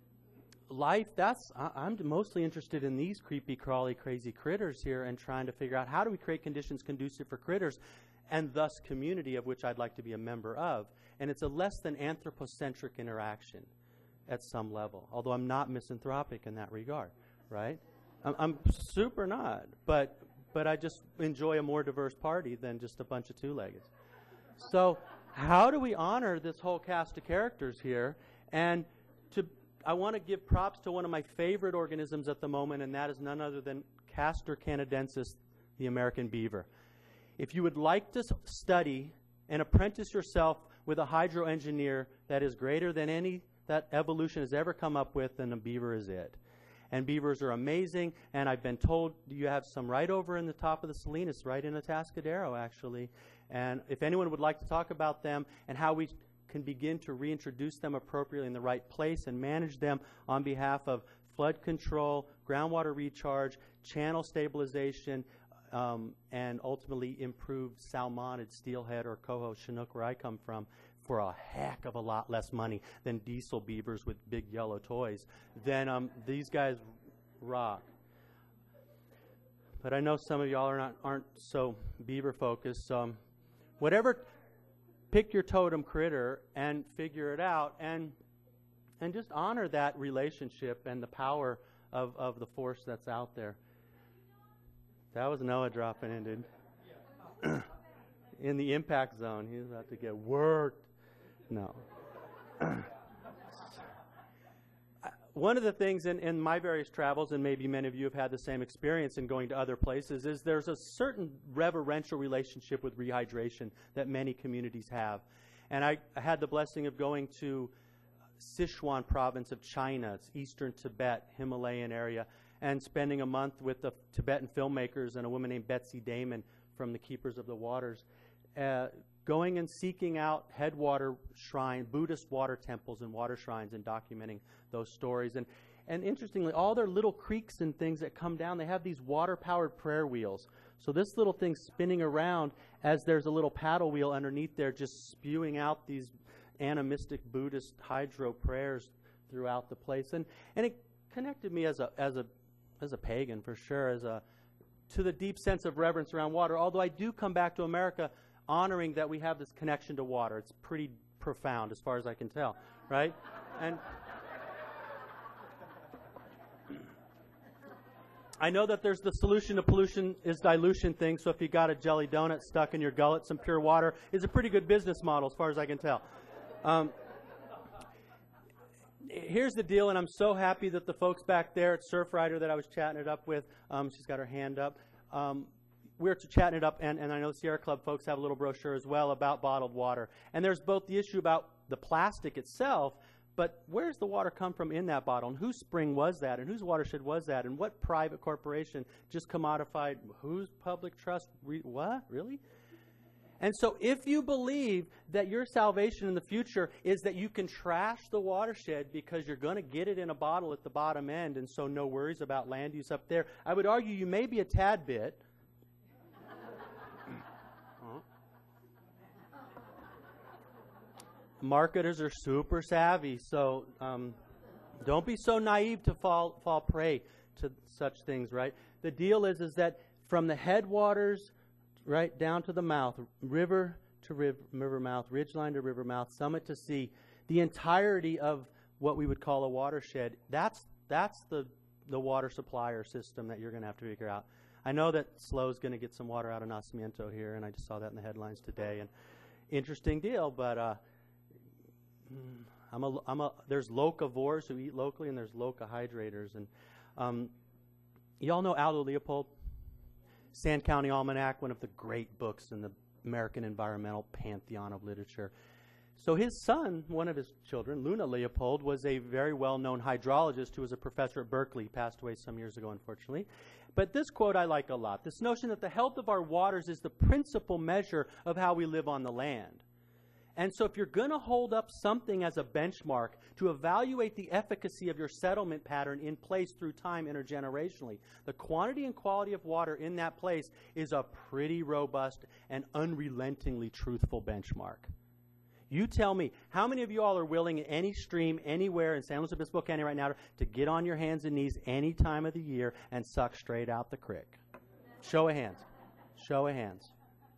life, that's, I, I'm mostly interested in these creepy, crawly, crazy critters here and trying to figure out how do we create conditions conducive for critters and thus community of which I'd like to be a member of. And it's a less than anthropocentric interaction at some level, although I'm not misanthropic in that regard, right? I'm, I'm super not, but, but I just enjoy a more diverse party than just a bunch of two-leggeds. So how do we honor this whole cast of characters here? And to I want to give props to one of my favorite organisms at the moment, and that is none other than Castor canadensis, the American beaver. If you would like to study and apprentice yourself with a hydro engineer that is greater than any that evolution has ever come up with, then a beaver is it. And beavers are amazing, and I've been told you have some right over in the top of the Salinas, right in Atascadero, actually. And if anyone would like to talk about them and how we can begin to reintroduce them appropriately in the right place and manage them on behalf of flood control, groundwater recharge, channel stabilization, um, and ultimately improved salmonid, steelhead, or coho chinook, where I come from, for a heck of a lot less money than diesel beavers with big yellow toys, then um, these guys rock. But I know some of y'all are not, aren't so beaver focused. So, um, whatever, pick your totem critter and figure it out, and and just honor that relationship and the power of, of the force that's out there. That was Noah dropping in, dude. In the impact zone. He's about to get worked. No. One of the things in, in my various travels, and maybe many of you have had the same experience in going to other places, is there's a certain reverential relationship with rehydration that many communities have. And I, I had the blessing of going to Sichuan province of China, it's eastern Tibet, Himalayan area, and spending a month with the Tibetan filmmakers and a woman named Betsy Damon from the Keepers of the Waters, uh, going and seeking out headwater shrine, Buddhist water temples and water shrines, and documenting those stories. And And interestingly, all their little creeks and things that come down, they have these water-powered prayer wheels. So this little thing's spinning around as there's a little paddle wheel underneath there just spewing out these animistic Buddhist hydro prayers throughout the place. And and it connected me as a as a as a pagan for sure, as a to the deep sense of reverence around water. Although I do come back to America honoring that we have this connection to water. It's pretty profound as far as I can tell, right? And I know that there's the solution to pollution is dilution thing, so if you got a jelly donut stuck in your gullet, some pure water is a pretty good business model as far as I can tell. Um, here's the deal, and I'm so happy that the folks back there at Surfrider that I was chatting it up with, um, she's got her hand up, um, we're chatting it up, and, and I know Sierra Club folks have a little brochure as well about bottled water. And there's both the issue about the plastic itself, but where's the water come from in that bottle? And whose spring was that? And whose watershed was that? And what private corporation just commodified? Whose public trust? Re- what? Really? And so if you believe that your salvation in the future is that you can trash the watershed because you're going to get it in a bottle at the bottom end, and so no worries about land use up there, I would argue you may be a tad bit. Marketers are super savvy, so um, don't be so naive to fall fall prey to such things, right? The deal is is that from the headwaters right down to the mouth, river to river, river mouth, ridgeline to river mouth, summit to sea, the entirety of what we would call a watershed, that's that's the the water supplier system that you're going to have to figure out. I know that SLO's going to get some water out of Nacimiento here, and I just saw that in the headlines today. And interesting deal, but uh, I'm a, I'm a, there's locavores who eat locally, and there's locahydrators. And um, y'all know Aldo Leopold? Sand County Almanac, one of the great books in the American environmental pantheon of literature. So his son, one of his children, Luna Leopold, was a very well-known hydrologist who was a professor at Berkeley, passed away some years ago, unfortunately. But this quote I like a lot, this notion that the health of our waters is the principal measure of how we live on the land. And so if you're going to hold up something as a benchmark to evaluate the efficacy of your settlement pattern in place through time intergenerationally, the quantity and quality of water in that place is a pretty robust and unrelentingly truthful benchmark. You tell me, how many of you all are willing in any stream, anywhere in San Luis Obispo County right now to get on your hands and knees any time of the year and suck straight out the creek? Show of hands. Show of hands.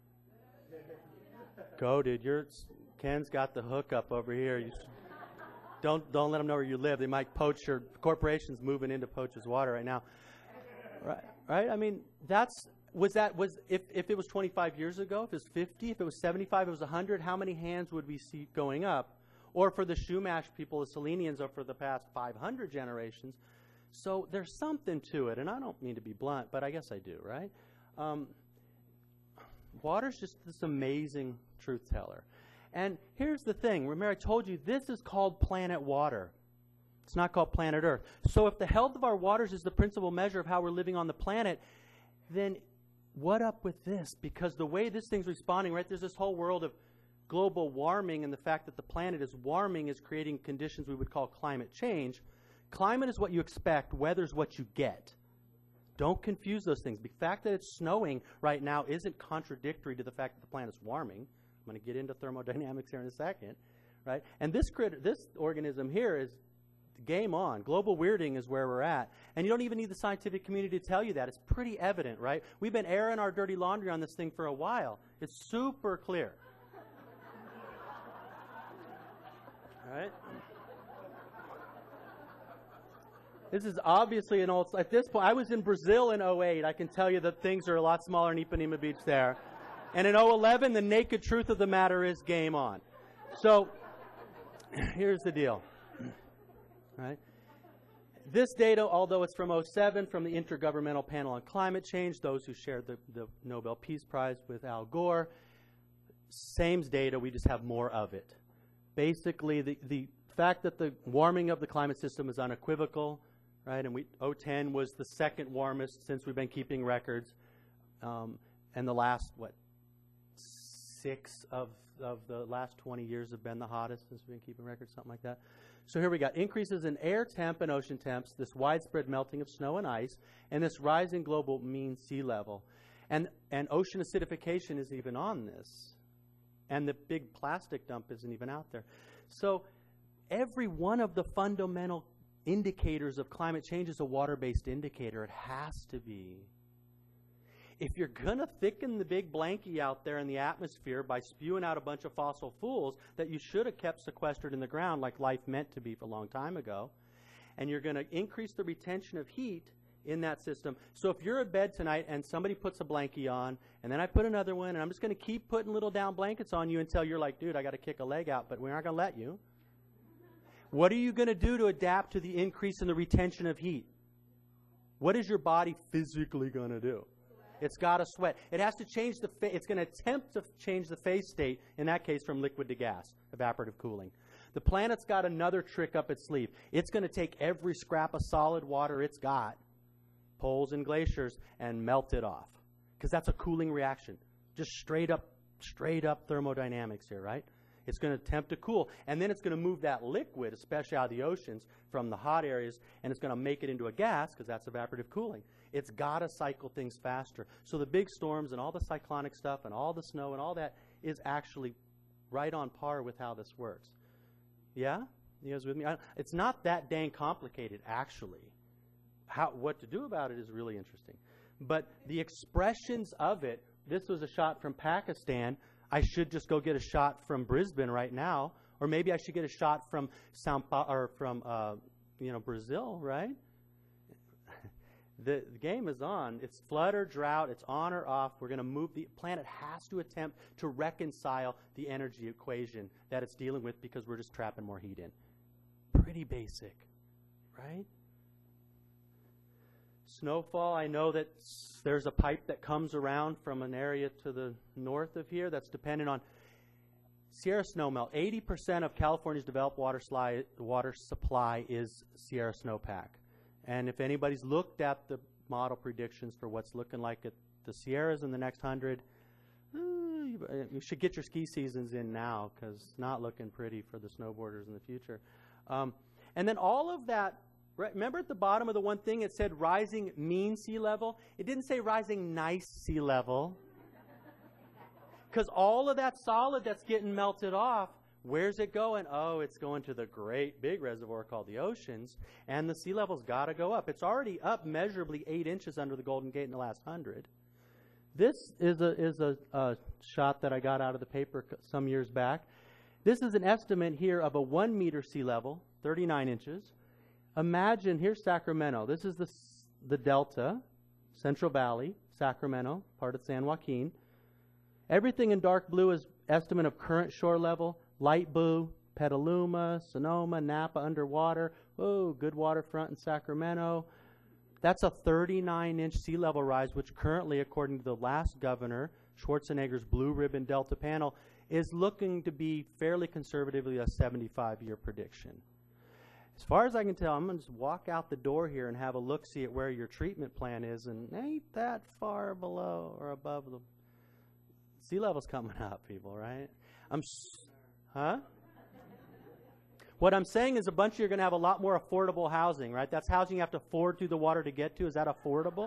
Go, dude. You're... Ken's got the hookup over here. You don't don't let them know where you live. They might poach your corporation's moving into poach his water right now. Right, right? I mean, that's was that was if if it was twenty-five years ago, if it was fifty, if it was seventy-five, if it was one hundred, how many hands would we see going up? Or for the Shumash people, the Selenians, or for the past five hundred generations. So there's something to it, and I don't mean to be blunt, but I guess I do, right? Um, water's just this amazing truth teller. And here's the thing. Remember, I told you this is called planet water. It's not called planet Earth. So if the health of our waters is the principal measure of how we're living on the planet, then what up with this? Because the way this thing's responding, right, there's this whole world of global warming, and the fact that the planet is warming is creating conditions we would call climate change. Climate is what you expect. Weather is what you get. Don't confuse those things. The fact that it's snowing right now isn't contradictory to the fact that the planet's warming. I'm going to get into thermodynamics here in a second, right? And this crit- this organism here is game on. Global weirding is where we're at. And you don't even need the scientific community to tell you that. It's pretty evident, right? We've been airing our dirty laundry on this thing for a while. It's super clear. All right? This is obviously an old... At this point, I was in Brazil in oh eight. I can tell you that things are a lot smaller in Ipanema Beach there. And in oh eleven, the naked truth of the matter is game on. So here's the deal. Right? This data, although it's from oh seven, from the Intergovernmental Panel on Climate Change, those who shared the, the Nobel Peace Prize with Al Gore, same data, we just have more of it. Basically, the, the fact that the warming of the climate system is unequivocal, right? And we, oh ten was the second warmest since we've been keeping records. Um, and the last, what, six of, of the last twenty years have been the hottest since we've been keeping records, something like that. So here we got increases in air temp and ocean temps, this widespread melting of snow and ice, and this rising global mean sea level. And, and ocean acidification is even on this. And the big plastic dump isn't even out there. So every one of the fundamental indicators of climate change is a water-based indicator. It has to be. If you're going to thicken the big blankie out there in the atmosphere by spewing out a bunch of fossil fuels that you should have kept sequestered in the ground like life meant to be for a long time ago, and you're going to increase the retention of heat in that system. So if you're in bed tonight and somebody puts a blankie on, and then I put another one, and I'm just going to keep putting little down blankets on you until you're like, dude, I got to kick a leg out, but we're not going to let you. What are you going to do to adapt to the increase in the retention of heat? What is your body physically going to do? It's got to sweat. It has to change the, fa- it's going to attempt to change the phase state, in that case from liquid to gas, evaporative cooling. The planet's got another trick up its sleeve. It's going to take every scrap of solid water it's got, poles and glaciers, and melt it off. Because that's a cooling reaction. Just straight up, straight up thermodynamics here, right? It's going to attempt to cool. And then it's going to move that liquid, especially out of the oceans, from the hot areas, and it's going to make it into a gas, because that's evaporative cooling. It's got to cycle things faster. So the big storms and all the cyclonic stuff and all the snow and all that is actually right on par with how this works. Yeah? You guys with me? I, it's not that dang complicated, actually. How, what to do about it is really interesting. But the expressions of it, this was a shot from Pakistan. I should just go get a shot from Brisbane right now, or maybe I should get a shot from Sao pa- or from uh, you know Brazil, right? The, the game is on. It's flood or drought. It's on or off. We're going to move. The planet has to attempt to reconcile the energy equation that it's dealing with because we're just trapping more heat in. Pretty basic, right? Snowfall, I know that s- there's a pipe that comes around from an area to the north of here that's dependent on Sierra snowmelt. eighty percent of California's developed water, sli- water supply is Sierra snowpack. And if anybody's looked at the model predictions for what's looking like at the Sierras in the next hundred, uh, you, you should get your ski seasons in now because it's not looking pretty for the snowboarders in the future. Um, and then all of that, right, remember at the bottom of the one thing it said rising mean sea level? It didn't say rising nice sea level. Because all of that solid that's getting melted off, where's it going? Oh, it's going to the great big reservoir called the oceans, and the sea level's got to go up. It's already up measurably eight inches under the Golden Gate in the last hundred. This is a is a, a shot that I got out of the paper c- some years back. This is an estimate here of a one meter sea level, thirty-nine inches. Imagine, here's Sacramento. This is the s- the Delta, Central Valley, Sacramento, part of San Joaquin. Everything in dark blue is estimate of current shore level. Light blue, Petaluma, Sonoma, Napa underwater. Oh, good waterfront in Sacramento. That's a thirty-nine inch sea level rise, which currently, according to the last governor, Schwarzenegger's Blue Ribbon Delta panel, is looking to be fairly conservatively a seventy-five year prediction. As far as I can tell, I'm going to just walk out the door here and have a look-see at where your treatment plan is, and ain't that far below or above the sea level's coming up, people, right? I'm... S- Huh? What I'm saying is a bunch of you are going to have a lot more affordable housing, right? That's housing you have to ford through the water to get to. Is that affordable?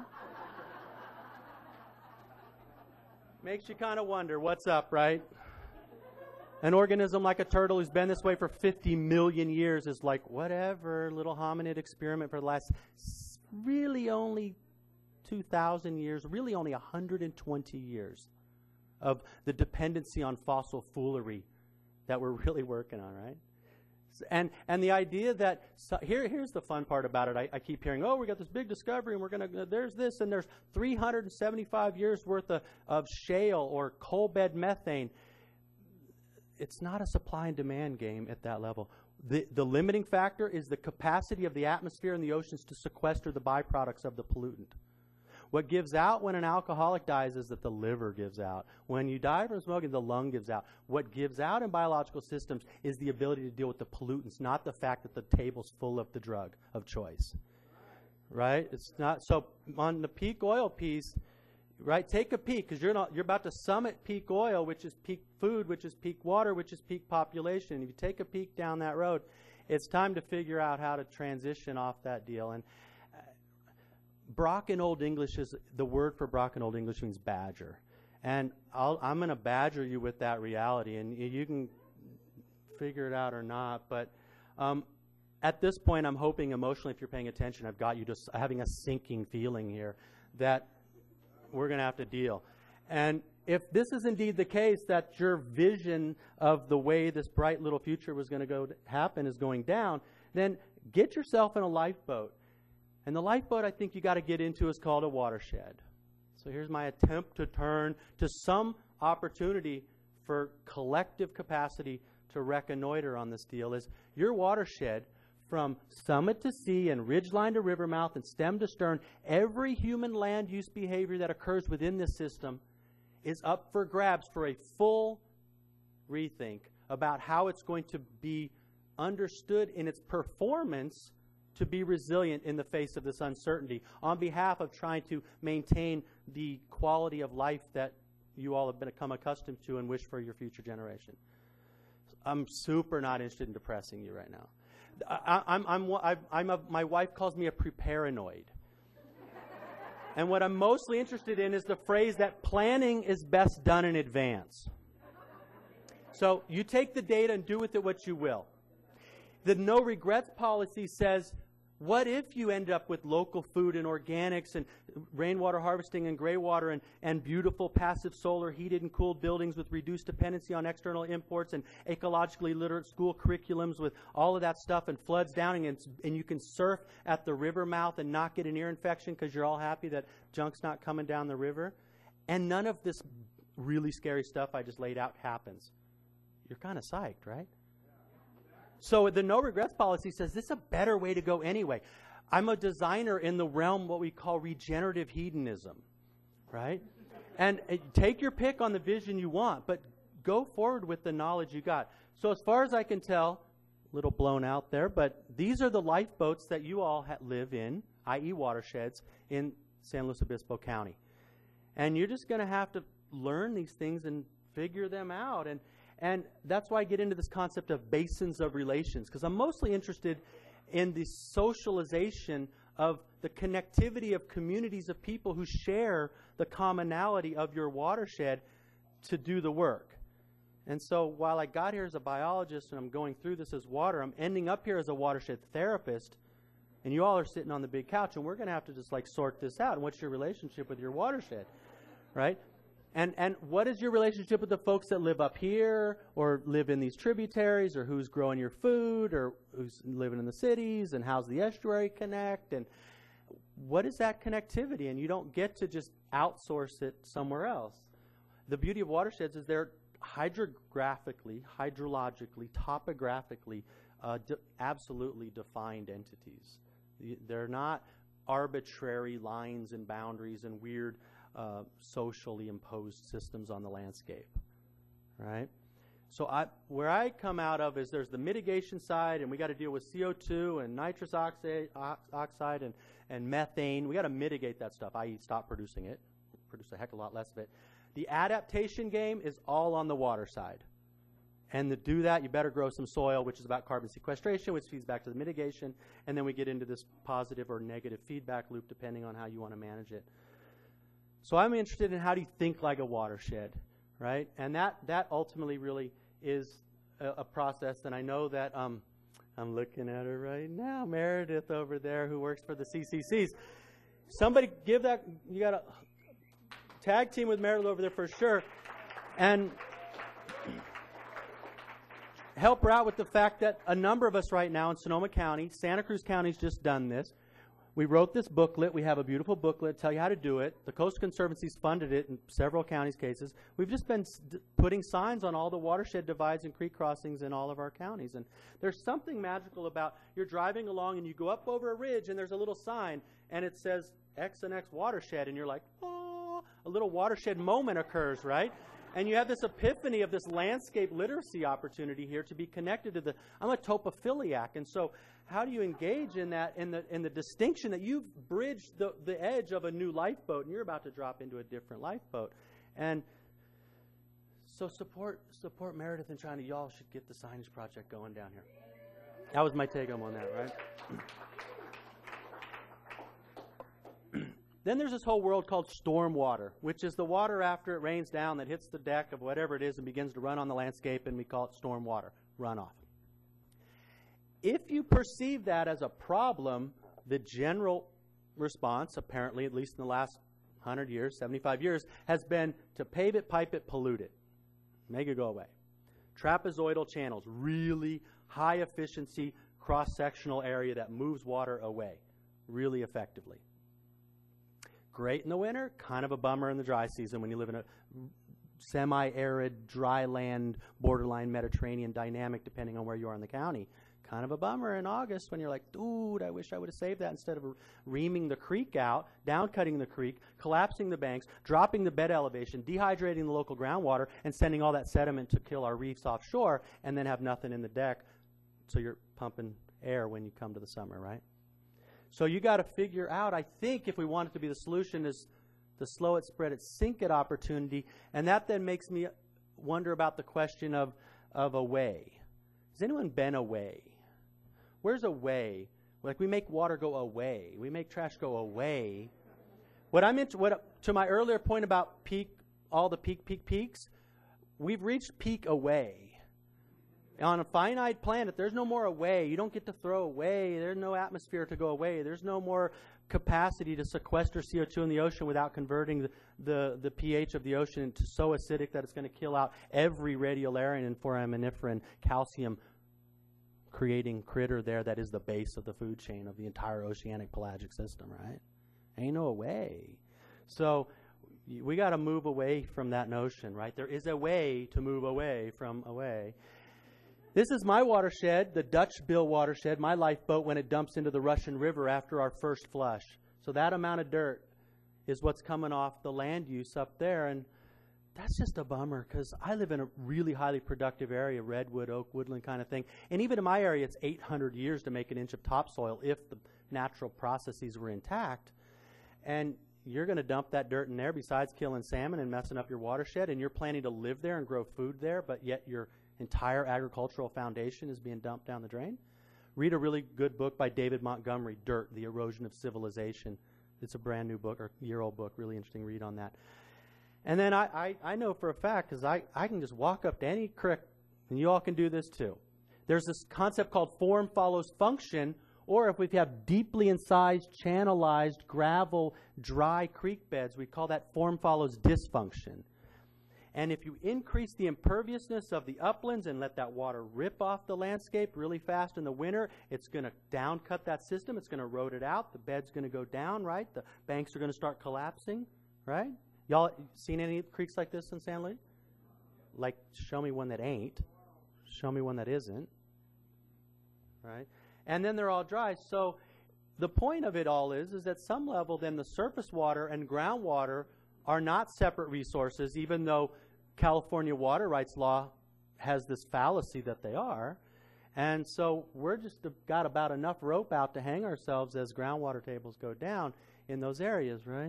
Makes you kind of wonder what's up, right? An organism like a turtle who's been this way for fifty million years is like, whatever, little hominid experiment for the last s- really only two thousand years, really only one hundred twenty years of the dependency on fossil foolery that we're really working on, right? And and the idea that, so here here's the fun part about it. I, I keep hearing, oh, we got this big discovery, and we're going to, uh, there's this, and there's three hundred seventy-five years worth of, of shale or coal bed methane. It's not a supply and demand game at that level. The, the limiting factor is the capacity of the atmosphere and the oceans to sequester the byproducts of the pollutant. What gives out when an alcoholic dies is that the liver gives out. When you die from smoking, the lung gives out. What gives out in biological systems is the ability to deal with the pollutants, not the fact that the table's full of the drug of choice. Right? It's not so on the peak oil piece, right? Take a peek, because you're not you're about to summit peak oil, which is peak food, which is peak water, which is peak population. If you take a peek down that road, it's time to figure out how to transition off that deal. And uh, Brock in Old English is, the word for Brock in Old English means badger. And I'll, I'm going to badger you with that reality, and y- you can figure it out or not. But um, at this point, I'm hoping emotionally, if you're paying attention, I've got you just having a sinking feeling here that we're going to have to deal. And if this is indeed the case, that your vision of the way this bright little future was going to go to happen is going down, then get yourself in a lifeboat. And the lifeboat I think you got to get into is called a watershed. So here's my attempt to turn to some opportunity for collective capacity to reconnoiter on this deal. Is your watershed, from summit to sea and ridgeline to river mouth and stem to stern, every human land use behavior that occurs within this system is up for grabs for a full rethink about how it's going to be understood in its performance to be resilient in the face of this uncertainty on behalf of trying to maintain the quality of life that you all have become accustomed to and wish for your future generation. I'm super not interested in depressing you right now. I, I'm, I'm, I'm, I'm a, my wife calls me a preparanoid. And what I'm mostly interested in is the phrase that planning is best done in advance. So you take the data and do with it what you will. The no regrets policy says, what if you end up with local food and organics and rainwater harvesting and gray water and, and beautiful passive solar heated and cooled buildings with reduced dependency on external imports and ecologically literate school curriculums with all of that stuff and floods down and, and you can surf at the river mouth and not get an ear infection because you're all happy that junk's not coming down the river, and none of this really scary stuff I just laid out happens. You're kind of psyched, right? So the no regrets policy says this is a better way to go anyway. I'm a designer in the realm what we call regenerative hedonism, right? And uh, take your pick on the vision you want, but go forward with the knowledge you got. So as far as I can tell, a little blown out there, but these are the lifeboats that you all ha- live in, that is watersheds, in San Luis Obispo County. And you're just going to have to learn these things and figure them out. And And that's why I get into this concept of basins of relations, because I'm mostly interested in the socialization of the connectivity of communities of people who share the commonality of your watershed to do the work. And so while I got here as a biologist and I'm going through this as water, I'm ending up here as a watershed therapist, and you all are sitting on the big couch, and we're going to have to just like sort this out. And what's your relationship with your watershed, right? And and what is your relationship with the folks that live up here or live in these tributaries, or who's growing your food, or who's living in the cities, and how's the estuary connect, and what is that connectivity? And you don't get to just outsource it somewhere else. The beauty of watersheds is they're hydrographically, hydrologically, topographically uh, de- absolutely defined entities. They're not arbitrary lines and boundaries and weird Uh, socially imposed systems on the landscape, right? So I, where I come out of is there's the mitigation side, and we got to deal with C O two and nitrous oxide, oxide and, and methane. We got to mitigate that stuff, that is stop producing it, produce a heck of a lot less of it. The adaptation game is all on the water side. And to do that, you better grow some soil, which is about carbon sequestration, which feeds back to the mitigation, and then we get into this positive or negative feedback loop depending on how you want to manage it. So I'm interested in how do you think like a watershed, right? And that, that ultimately really is a, a process. And I know that um, I'm looking at her right now, Meredith over there, who works for the C C Cs. Somebody give that, you got to tag team with Meredith over there for sure. And help her out with the fact that a number of us right now in Sonoma County, Santa Cruz County's just done this. We wrote this booklet. We have a beautiful booklet, tell you how to do it. The Coast Conservancy's funded it in several counties' cases. We've just been st- putting signs on all the watershed divides and creek crossings in all of our counties. And there's something magical about you're driving along and you go up over a ridge and there's a little sign and it says X and X watershed, and you're like, oh, a little watershed moment occurs, right? And you have this epiphany of this landscape literacy opportunity here to be connected to the, I'm a topophiliac, and so how do you engage in that, in the in the distinction that you've bridged the, the edge of a new lifeboat and you're about to drop into a different lifeboat? And so support support Meredith in trying to, y'all should get the signage project going down here. That was my take on that, right? Then there's this whole world called storm water, which is the water after it rains down that hits the deck of whatever it is and begins to run on the landscape, and we call it storm water, runoff. If you perceive that as a problem, the general response, apparently, at least in the last one hundred years, seventy-five years, has been to pave it, pipe it, pollute it, make it go away. Trapezoidal channels, really high efficiency, cross-sectional area that moves water away really effectively. Great in the winter, kind of a bummer in the dry season when you live in a semi-arid, dry land, borderline Mediterranean dynamic, depending on where you are in the county. Kind of a bummer in August when you're like, dude, I wish I would have saved that instead of reaming the creek out, down cutting the creek, collapsing the banks, dropping the bed elevation, dehydrating the local groundwater, and sending all that sediment to kill our reefs offshore, and then have nothing in the deck, so you're pumping air when you come to the summer, right? So you got to figure out, I think, if we want it to be the solution, is the slow it, spread it, sink it opportunity. And that then makes me wonder about the question of, of away. Has anyone been away? Where's away? Like, we make water go away. We make trash go away. What I'm into, what, to my earlier point about peak, all the peak, peak, peaks, we've reached peak away. On a finite planet, there's no more away. You don't get to throw away. There's no atmosphere to go away. There's no more capacity to sequester C O two in the ocean without converting the, the, the pH of the ocean into so acidic that it's going to kill out every radiolarian and foraminiferan calcium creating critter there that is the base of the food chain of the entire oceanic pelagic system, right? Ain't no away. So we got to move away from that notion, right? There is a way to move away from away. This is my watershed, the Dutch Bill watershed, my lifeboat when it dumps into the Russian River after our first flush. So that amount of dirt is what's coming off the land use up there. And that's just a bummer because I live in a really highly productive area, redwood, oak, woodland kind of thing. And even in my area, it's eight hundred years to make an inch of topsoil if the natural processes were intact. And you're going to dump that dirt in there besides killing salmon and messing up your watershed, and you're planning to live there and grow food there, but yet your entire agricultural foundation is being dumped down the drain. Read a really good book by David Montgomery, Dirt, The Erosion of Civilization. It's a brand new book, or year-old book, really interesting read on that. And then I, I, I know for a fact, because I, I can just walk up to any creek, and you all can do this too. There's this concept called form follows function, or if we have deeply incised, channelized, gravel, dry creek beds, we call that form follows dysfunction. And if you increase the imperviousness of the uplands and let that water rip off the landscape really fast in the winter, it's going to down cut that system. It's going to erode it out. The bed's going to go down, right? The banks are going to start collapsing, right? Y'all seen any creeks like this in San Luis? Like, show me one that ain't. Show me one that isn't, right? And then they're all dry. So the point of it all is, is at some level, then the surface water and groundwater are not separate resources, even though California water rights law has this fallacy that they are. And so we're just got about enough rope out to hang ourselves as groundwater tables go down in those areas, right?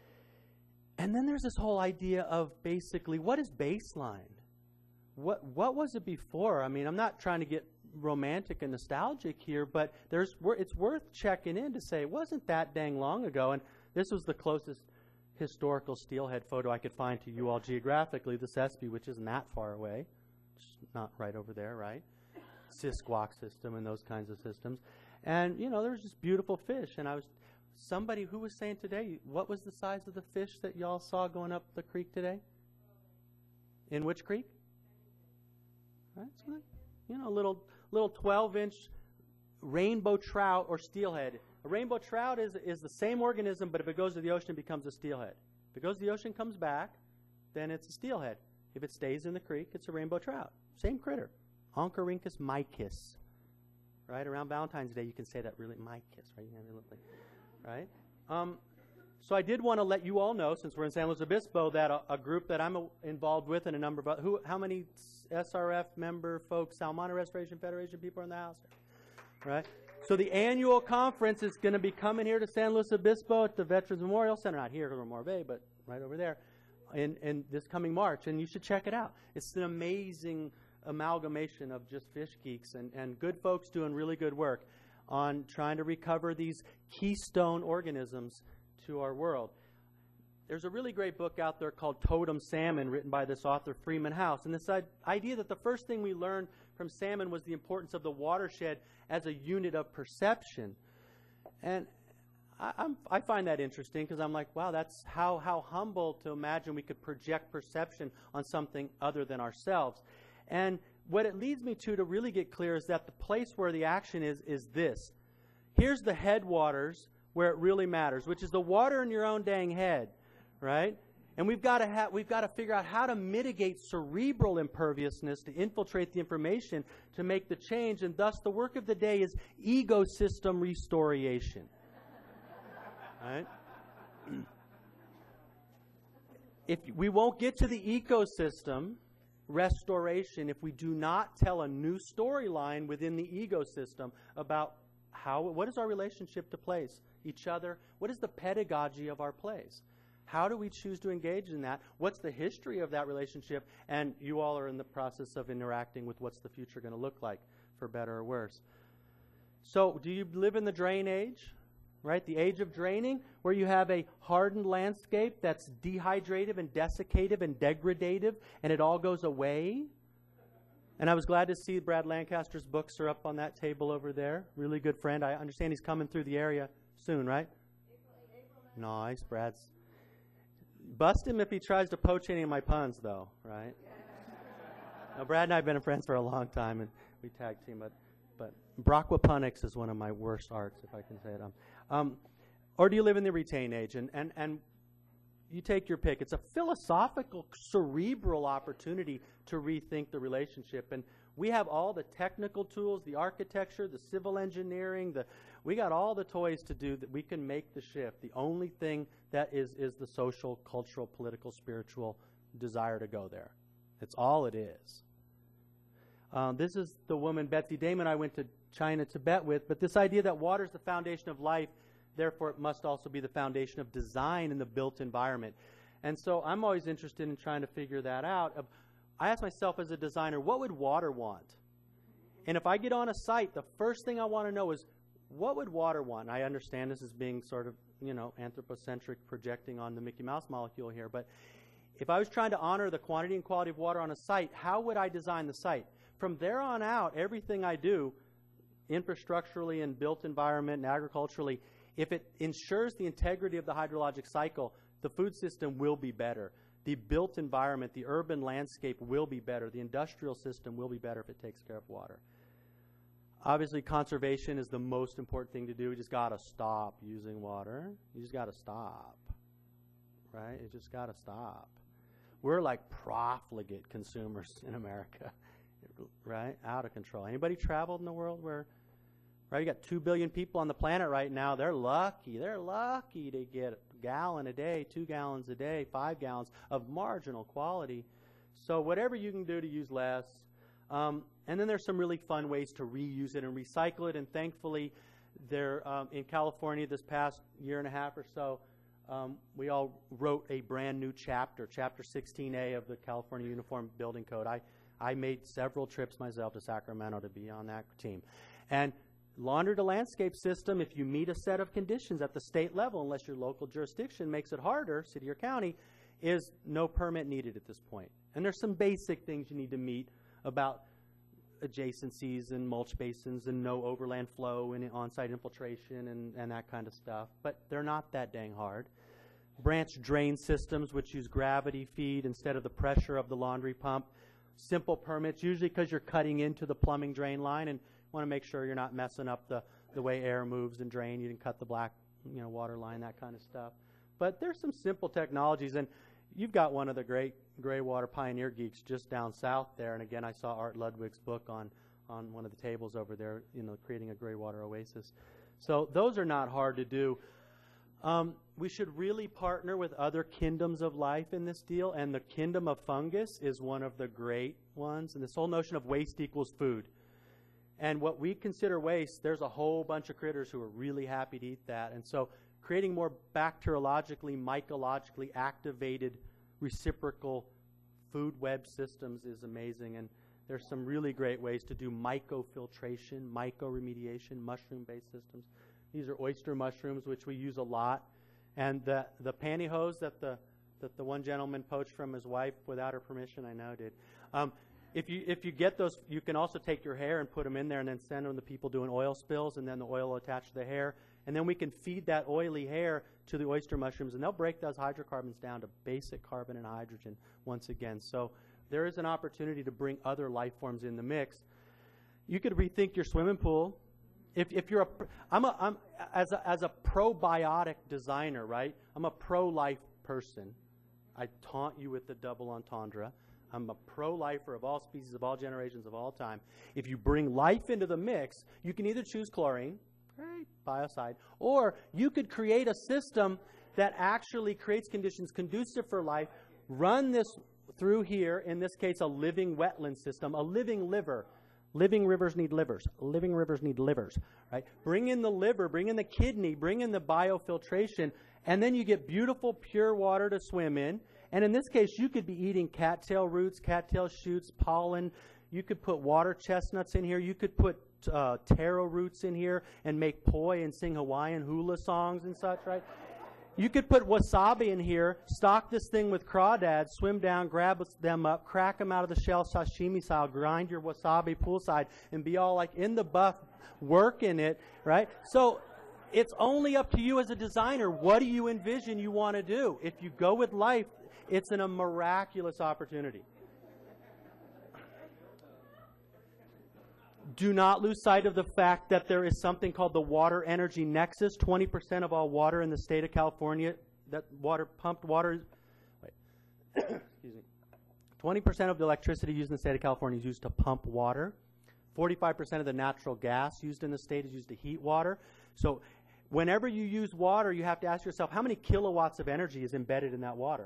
And then there's this whole idea of basically, what is baseline? What what was it before? I mean, I'm not trying to get romantic and nostalgic here, but there's it's worth checking in to say it wasn't that dang long ago. And this was the closest historical steelhead photo I could find to you all geographically, the Sespe, which isn't that far away. It's not right over there, right? Sisquoc system and those kinds of systems. And, you know, there's just beautiful fish. And I was, somebody who was saying today, what was the size of the fish that y'all saw going up the creek today? In which creek? That's right. You know, a little, little twelve-inch rainbow trout or steelhead. A rainbow trout is, is the same organism, but if it goes to the ocean, it becomes a steelhead. If it goes to the ocean, comes back, then it's a steelhead. If it stays in the creek, it's a rainbow trout. Same critter. Oncorhynchus mykiss. Right? Around Valentine's Day, you can say that really, mykiss, right? Right? Um, so I did want to let you all know, since we're in San Luis Obispo, that a, a group that I'm a, involved with and a number of, who, how many S R F member folks, Salmona Restoration Federation people are in the house? Right? So the annual conference is going to be coming here to San Luis Obispo at the Veterans Memorial Center, not here at Ramor Bay, but right over there, in, in this coming March, and you should check it out. It's an amazing amalgamation of just fish geeks and, and good folks doing really good work on trying to recover these keystone organisms to our world. There's a really great book out there called Totem Salmon, written by this author, Freeman House. And this I- idea that the first thing we learned from salmon was the importance of the watershed as a unit of perception. And I, I'm, I find that interesting because I'm like, wow, that's how, how humble to imagine we could project perception on something other than ourselves. And what it leads me to to really get clear is that the place where the action is is this. Here's the headwaters where it really matters, which is the water in your own dang head, right? And we've got to ha- we've got to figure out how to mitigate cerebral imperviousness to infiltrate the information to make the change, and thus the work of the day is ecosystem restoration. Right? If we won't get to the ecosystem restoration if we do not tell a new storyline within the ecosystem about how, what is our relationship to place, each other, what is the pedagogy of our place? How do we choose to engage in that? What's the history of that relationship? And you all are in the process of interacting with what's the future going to look like, for better or worse. So do you live in the drain age? Right, the age of draining, where you have a hardened landscape that's dehydrative and desiccative and degradative, and it all goes away. And I was glad to see Brad Lancaster's books are up on that table over there. Really good friend. I understand he's coming through the area soon, right? April, April nice, Brad's. Bust him if he tries to poach any of my puns, though, right? Now, Brad and I have been friends for a long time, and we tag team, but but Broquaponics is one of my worst arts, if I can say it. Um, um, or do you live in the retain age? And, and, and you take your pick. It's a philosophical, cerebral opportunity to rethink the relationship. And we have all the technical tools, the architecture, the civil engineering. The we got all the toys to do that we can make the shift. The only thing that is is the social, cultural, political, spiritual desire to go there. It's all it is. Um, this is the woman, Betsy Damon, I went to China, Tibet with, but this idea that water is the foundation of life, therefore it must also be the foundation of design in the built environment. And so I'm always interested in trying to figure that out. I ask myself as a designer, what would water want? And if I get on a site, the first thing I want to know is, what would water want? And I understand this is being sort of, you know, anthropocentric, projecting on the Mickey Mouse molecule here, but if I was trying to honor the quantity and quality of water on a site, how would I design the site? From there on out, everything I do, infrastructurally and built environment and agriculturally, if it ensures the integrity of the hydrologic cycle, the food system will be better. The built environment, the urban landscape will be better. The industrial system will be better if it takes care of water. Obviously, conservation is the most important thing to do. You just got to stop using water. You just got to stop, right? You just got to stop. We're like profligate consumers in America. Right? Out of control. Anybody traveled in the world where, right, you got two billion people on the planet right now. They're lucky. They're lucky to get a gallon a day, two gallons a day, five gallons of marginal quality. So whatever you can do to use less. Um, and then there's some really fun ways to reuse it and recycle it. And thankfully, there um, in California this past year and a half or so, um, we all wrote a brand new chapter, Chapter sixteen A of the California Uniform Building Code. I I made several trips myself to Sacramento to be on that team. And laundry to landscape system, if you meet a set of conditions at the state level, unless your local jurisdiction makes it harder, city or county, is no permit needed at this point. And there's some basic things you need to meet about adjacencies and mulch basins and no overland flow and on-site infiltration and, and that kind of stuff. But they're not that dang hard. Branch drain systems, which use gravity feed instead of the pressure of the laundry pump. Simple permits, usually because you're cutting into the plumbing drain line and want to make sure you're not messing up the, the way air moves and drain. You didn't cut the black, you know, water line, that kind of stuff. But there's some simple technologies, and you've got one of the great gray water pioneer geeks just down south there. And again, I saw Art Ludwig's book on, on one of the tables over there, you know, creating a gray water oasis. So those are not hard to do. Um, we should really partner with other kingdoms of life in this deal, and the kingdom of fungus is one of the great ones. And this whole notion of waste equals food. And what we consider waste, there's a whole bunch of critters who are really happy to eat that. And so creating more bacteriologically, mycologically activated reciprocal food web systems is amazing. And There's some really great ways to do mycofiltration, mycoremediation, mushroom-based systems. These are oyster mushrooms, which we use a lot. And the, the pantyhose that the, that the one gentleman poached from his wife without her permission, I know did. Um, if, you, if you get those, you can also take your hair and put them in there and then send them to people doing oil spills, and then the oil will attach to the hair. And then we can feed that oily hair to the oyster mushrooms, and they'll break those hydrocarbons down to basic carbon and hydrogen once again. So there is an opportunity to bring other life forms in the mix. You could rethink your swimming pool. If, if you're a, I'm a, I'm, as a, as a probiotic designer, right? I'm a pro-life person. I taunt you with the double entendre. I'm a pro-lifer of all species, of all generations, of all time. If you bring life into the mix, you can either choose chlorine, great, biocide, or you could create a system that actually creates conditions conducive for life, run this through here, in this case a living wetland system, a living liver. Living rivers need livers. Living rivers need livers, right? Bring in the liver, bring in the kidney, bring in the biofiltration, and then you get beautiful, pure water to swim in. And in this case, you could be eating cattail roots, cattail shoots, pollen. You could put water chestnuts in here. You could put uh, taro roots in here and make poi and sing Hawaiian hula songs and such, right? You could put wasabi in here, stock this thing with crawdads, swim down, grab them up, crack them out of the shell sashimi style, grind your wasabi poolside, and be all like in the buff, working it, right? So it's only up to you as a designer. What do you envision you want to do? If you go with life, it's an, a miraculous opportunity. Do not lose sight of the fact that there is something called the water energy nexus. twenty percent of all water in the state of California, that water, pumped water, wait, excuse me, twenty percent of the electricity used in the state of California is used to pump water. forty-five percent of the natural gas used in the state is used to heat water. So whenever you use water, you have to ask yourself, how many kilowatts of energy is embedded in that water?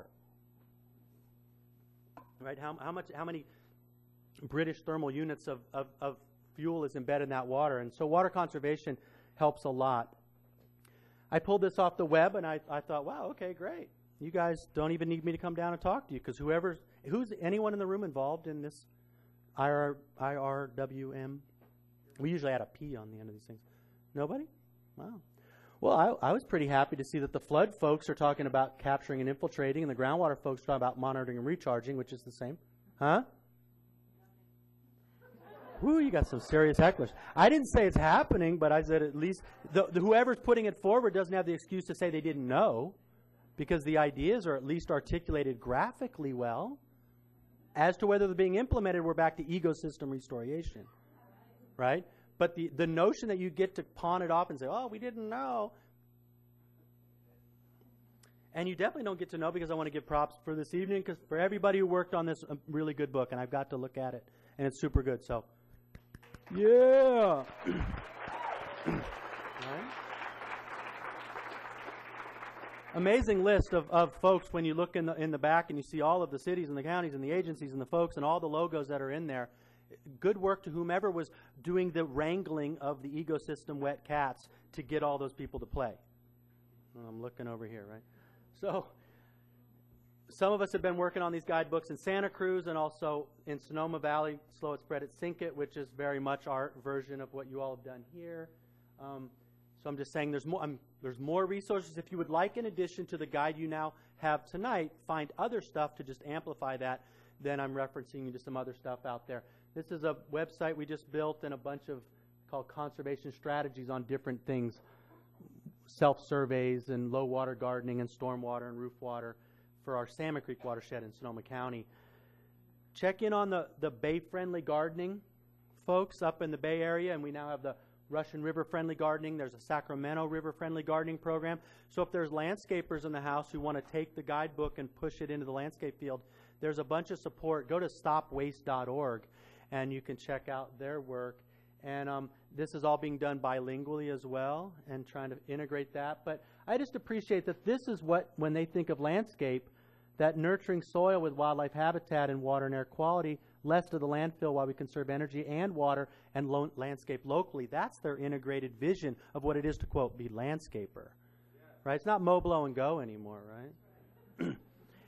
Right? How, how much, how many British thermal units of, of, of fuel is embedded in that water? And so water conservation helps a lot. I pulled this off the web, and I, I thought, wow, okay, great. You guys don't even need me to come down and talk to you, because whoever's, who's anyone in the room involved in this I R W M? We usually add a P on the end of these things. Nobody? Wow. Well, I, I was pretty happy to see that the flood folks are talking about capturing and infiltrating, and the groundwater folks are talking about monitoring and recharging, which is the same. Huh? Woo, you got some serious hecklers. I didn't say it's happening, but I said at least the, the, whoever's putting it forward doesn't have the excuse to say they didn't know, because the ideas are at least articulated graphically well. As to whether they're being implemented, we're back to ecosystem restoration, right? But the, the notion that you get to pawn it off and say, oh, we didn't know. And you definitely don't get to know, because I want to give props for this evening, because for everybody who worked on this a really good book, and I've got to look at it, and it's super good. So, yeah. Right. Amazing list of, of folks when you look in the, in the back and you see all of the cities and the counties and the agencies and the folks and all the logos that are in there. Good work to whomever was doing the wrangling of the ecosystem wet cats to get all those people to play. I'm looking over here, right? So some of us have been working on these guidebooks in Santa Cruz and also in Sonoma Valley, Slow It, Spread It, Sink It, which is very much our version of what you all have done here. Um, so I'm just saying there's more, um, there's more resources. If you would like, in addition to the guide you now have tonight, find other stuff to just amplify that, then I'm referencing you to some other stuff out there. This is a website we just built, and a bunch of called conservation strategies on different things, self-surveys and low water gardening and stormwater and roof water for our Salmon Creek watershed in Sonoma County. Check in on the, the Bay-friendly gardening folks up in the Bay Area, and we now have the Russian River-friendly gardening. There's a Sacramento River-friendly gardening program. So if there's landscapers in the house who want to take the guidebook and push it into the landscape field, there's a bunch of support. Go to stop waste dot org, and you can check out their work. And um, this is all being done bilingually as well, and trying to integrate that. But I just appreciate that this is what, when they think of landscape, that nurturing soil with wildlife habitat and water and air quality, less to the landfill while we conserve energy and water and lo landscape locally. That's their integrated vision of what it is to, quote, be landscaper. Yeah. Right? It's not mow, blow, and go anymore, right?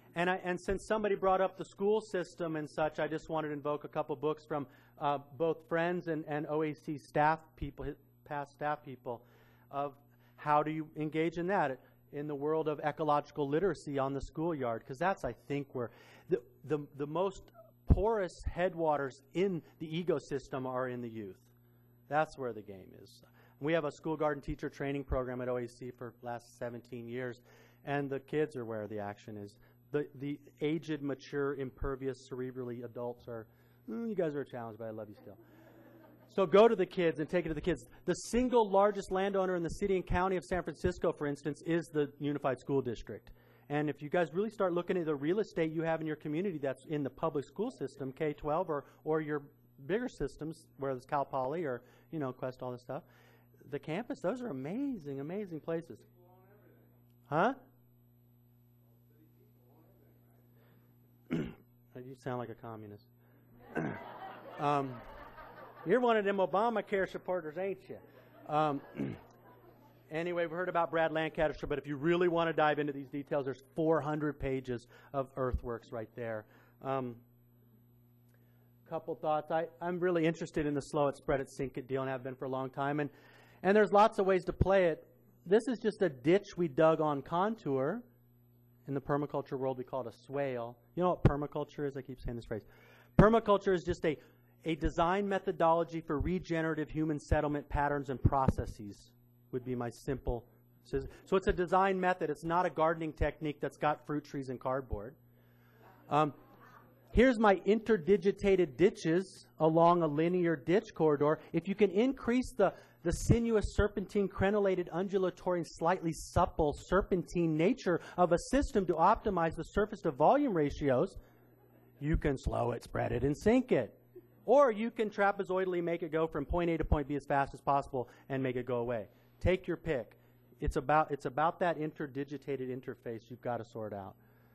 And, I, and since somebody brought up the school system and such, I just wanted to invoke a couple books from uh, both friends and, and O A C staff people, past staff people, of how do you engage in that in the world of ecological literacy on the schoolyard, because that's, I think, where the, the, the most porous headwaters in the ecosystem are in the youth. That's where the game is. We have a school garden teacher training program at O A C for the last seventeen years, and the kids are where the action is. The, the aged, mature, impervious, cerebrally adults are, mm, you guys are a challenge, but I love you still. So go to the kids and take it to the kids. The single largest landowner in the city and county of San Francisco, for instance, is the Unified School District. And if you guys really start looking at the real estate you have in your community that's in the public school system, K twelve, or, or your bigger systems, whether it's Cal Poly or, you know, Quest, all this stuff, the campus, those are amazing, amazing places. Huh? You sound like a communist. um, you're one of them Obamacare supporters, ain't you? Um, anyway, we heard about Brad Lancaster, but if you really want to dive into these details, there's four hundred pages of earthworks right there. Um, couple thoughts. I, I'm really interested in the slow it, spread it, sink it deal, and have been for a long time. And, and there's lots of ways to play it. This is just a ditch we dug on contour. In the permaculture world, we call it a swale. You know what permaculture is? I keep saying this phrase. Permaculture is just a, a design methodology for regenerative human settlement patterns and processes, would be my simple. So it's a design method. It's not a gardening technique that's got fruit trees and cardboard. Um, here's my interdigitated ditches along a linear ditch corridor. If you can increase the the sinuous, serpentine, crenellated, undulatory, and slightly supple serpentine nature of a system to optimize the surface to volume ratios, you can slow it, spread it, and sink it. Or you can trapezoidally make it go from point A to point B as fast as possible and make it go away. Take your pick. It's about, it's about that interdigitated interface you've got to sort out.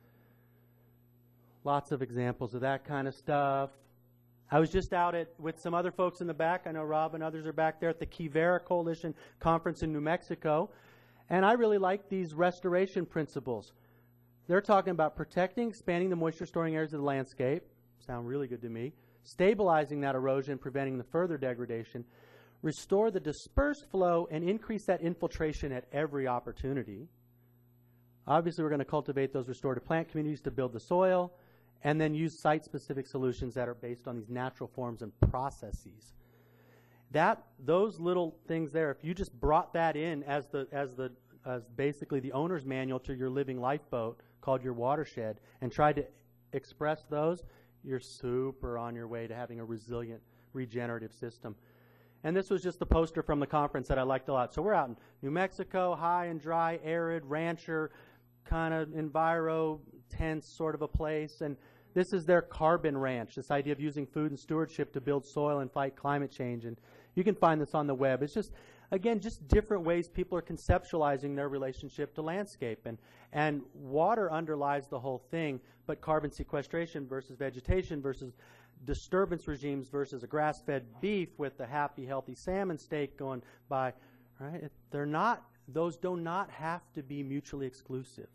Lots of examples of that kind of stuff. I was just out at, with some other folks in the back. I know Rob and others are back there at the Quivira Coalition Conference in New Mexico. And I really like these restoration principles. They're talking about protecting, expanding the moisture storing areas of the landscape. Sound really good to me. Stabilizing that erosion, preventing the further degradation. Restore the dispersed flow and increase that infiltration at every opportunity. Obviously, we're going to cultivate those restorative plant communities to build the soil, and then use site-specific solutions that are based on these natural forms and processes. That, those little things there, if you just brought that in as the, as the, as basically the owner's manual to your living lifeboat called your watershed, and tried to express those, you're super on your way to having a resilient, regenerative system. And this was just the poster from the conference that I liked a lot. So we're out in New Mexico, high and dry, arid, rancher, kind of enviro, tense sort of a place, and this is their carbon ranch, this idea of using food and stewardship to build soil and fight climate change. And you can find this on the web. It's just, again, just different ways people are conceptualizing their relationship to landscape. And, and water underlies the whole thing, but carbon sequestration versus vegetation versus disturbance regimes versus a grass-fed beef with the happy, healthy salmon steak going by, right? They're not, those do not have to be mutually exclusive.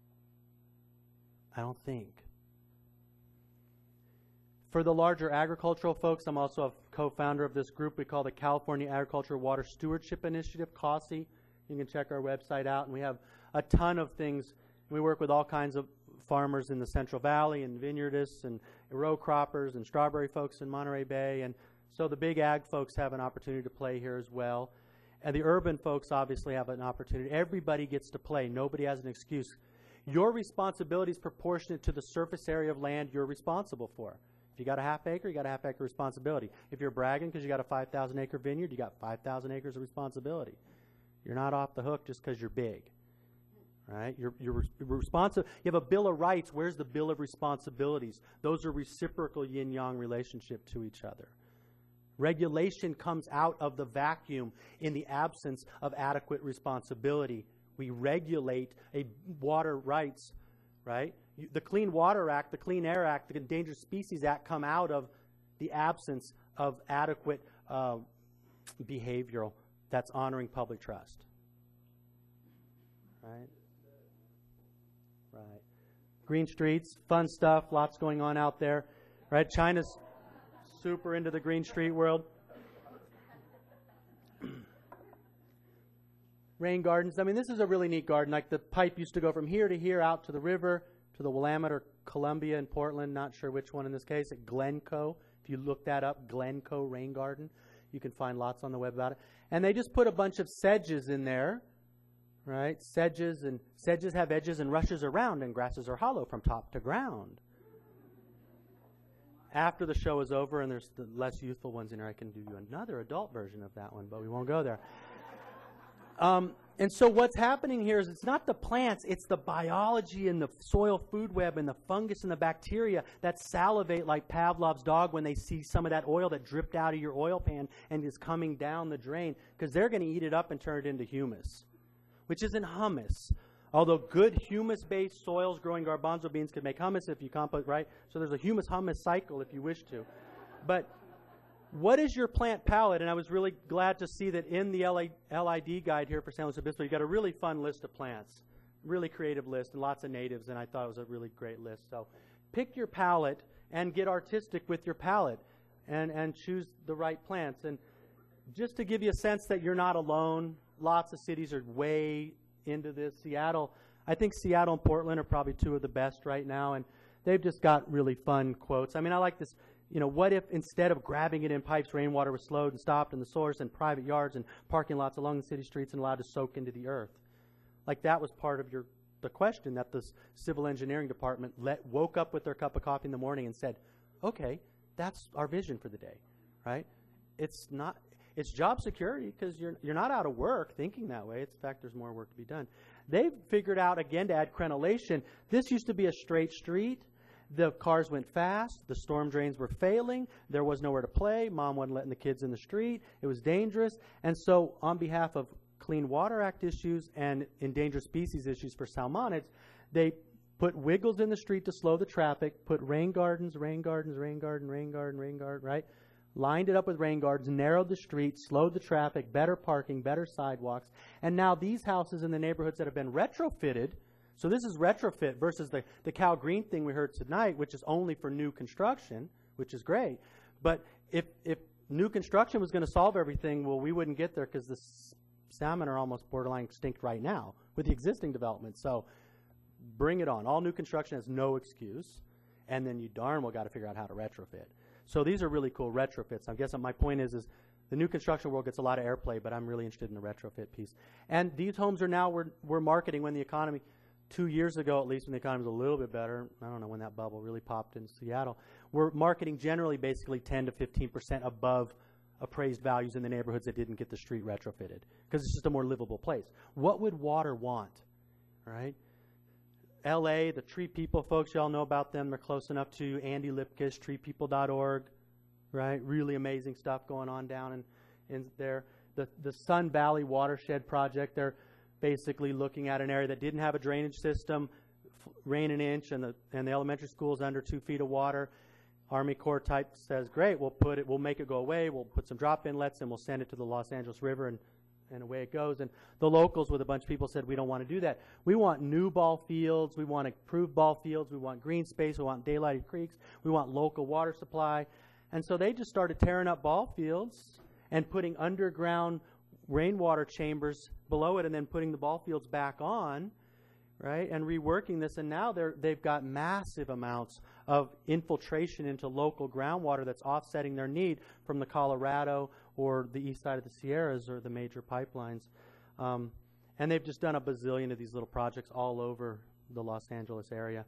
I don't think. For the larger agricultural folks, I'm also a co-founder of this group we call the California Agricultural Water Stewardship Initiative, C A U S I. You can check our website out, and we have a ton of things. We work with all kinds of farmers in the Central Valley and vineyardists and row croppers and strawberry folks in Monterey Bay. And so the big ag folks have an opportunity to play here as well. And the urban folks obviously have an opportunity. Everybody gets to play. Nobody has an excuse. Your responsibility is proportionate to the surface area of land you're responsible for. If you got a half acre, you got a half acre responsibility. If you're bragging because you got a five thousand acre vineyard, you got five thousand acres of responsibility. You're not off the hook just because you're big. Right? You're, you're, you're responsible. You have a Bill of Rights. Where's the Bill of Responsibilities? Those are reciprocal yin-yang relationship to each other. Regulation comes out of the vacuum in the absence of adequate responsibility. We regulate a water rights, right? You, the Clean Water Act, the Clean Air Act, the Endangered Species Act come out of the absence of adequate uh, behavioral that's honoring public trust. Right? Right. green streets, fun stuff, lots going on out there, right? China's super into the green street world. Rain gardens. I mean, this is a really neat garden. Like the pipe used to go from here to here out to the river, to the Willamette or Columbia in Portland. Not sure which one in this case. At Glencoe. If you look that up, Glencoe Rain Garden, you can find lots on the web about it. And they just put a bunch of sedges in there, right? Sedges, and sedges have edges and rushes around, and grasses are hollow from top to ground. After the show is over, and there's the less youthful ones in there, I can do you another adult version of that one, but we won't go there. Um, and so what's happening here is it's not the plants, it's the biology and the soil food web and the fungus and the bacteria that salivate like Pavlov's dog when they see some of that oil that dripped out of your oil pan and is coming down the drain, because they're going to eat it up and turn it into humus, which isn't hummus. Although good humus-based soils growing garbanzo beans could make hummus if you compost, right? So there's a humus-hummus cycle if you wish to. But what is your plant palette? And I was really glad to see that in the L I D guide here for San Luis Obispo, you got a really fun list of plants, really creative list, and lots of natives, and I thought it was a really great list. So pick your palette and get artistic with your palette and, and choose the right plants. And just to give you a sense that you're not alone, lots of cities are way into this. Seattle, I think Seattle and Portland are probably two of the best right now, and they've just got really fun quotes. I mean, I like this. You know, what if instead of grabbing it in pipes, rainwater was slowed and stopped in the source and private yards and parking lots along the city streets and allowed to soak into the earth? Like that was part of your the question that the civil engineering department let, woke up with their cup of coffee in the morning and said, okay, that's our vision for the day, right? It's not, it's job security because you're, you're not out of work thinking that way. It's, in fact, there's more work to be done. They've figured out, again, to add crenellation, this used to be a straight street. The cars went fast. The storm drains were failing. There was nowhere to play. Mom wasn't letting the kids in the street. It was dangerous. And so on behalf of Clean Water Act issues and endangered species issues for salmonids, they put wiggles in the street to slow the traffic, put rain gardens, rain gardens, rain garden, rain garden, rain garden, right? Lined it up with rain gardens, narrowed the street, slowed the traffic, better parking, better sidewalks. And now these houses in the neighborhoods that have been retrofitted, so this is retrofit versus the, the Cal Green thing we heard tonight, which is only for new construction, which is great. But if, if new construction was going to solve everything, well, we wouldn't get there because the s- salmon are almost borderline extinct right now with the existing development. So bring it on. All new construction has no excuse. And then you darn well got to figure out how to retrofit. So these are really cool retrofits. I guess my point is, is the new construction world gets a lot of airplay, but I'm really interested in the retrofit piece. And these homes are now, we're, we're marketing when the economy, two years ago at least when the economy was a little bit better, I don't know when that bubble really popped in Seattle, we're marketing generally basically ten to fifteen percent above appraised values in the neighborhoods that didn't get the street retrofitted because it's just a more livable place. What would water want, right? L A, the Tree People folks, y'all know about them. They're close enough to Andy Lipkiss, tree people dot org, right? Really amazing stuff going on down in, in there. The, the Sun Valley Watershed Project, they're basically looking at an area that didn't have a drainage system, f- rain an inch, and the, and the elementary school's under two feet of water. Army Corps type says, great, we'll put it, we'll make it go away, we'll put some drop inlets, and we'll send it to the Los Angeles River, and and away it goes. And the locals with a bunch of people said, we don't want to do that. We want new ball fields. We want improved ball fields. We want green space. We want daylighted creeks. We want local water supply. And so they just started tearing up ball fields and putting underground rainwater chambers below it and then putting the ball fields back on, right, and reworking this. And now they're, they've got massive amounts of infiltration into local groundwater that's offsetting their need from the Colorado or the east side of the Sierras or the major pipelines. Um, and they've just done a bazillion of these little projects all over the Los Angeles area.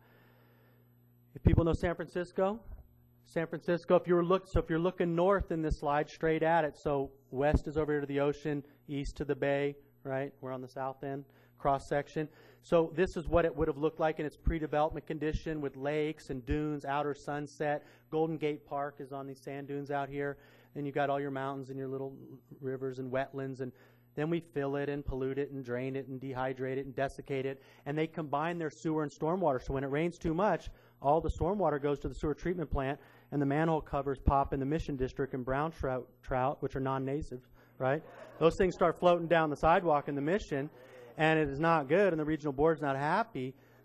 If people know San Francisco, San Francisco, if you were look, so if you're looking north in this slide, straight at it, so west is over here to the ocean, east to the bay, right? We're on the south end, cross section. So this is what it would have looked like in its pre-development condition with lakes and dunes, outer Sunset. Golden Gate Park is on these sand dunes out here. And you've got all your mountains and your little rivers and wetlands, and then we fill it and pollute it and drain it and dehydrate it and desiccate it, and they combine their sewer and stormwater. So when it rains too much, all the stormwater goes to the sewer treatment plant, and the manhole covers pop in the Mission District, and brown trout, trout which are non-native, right? Those things start floating down the sidewalk in the Mission, and it is not good, and the regional board's not happy.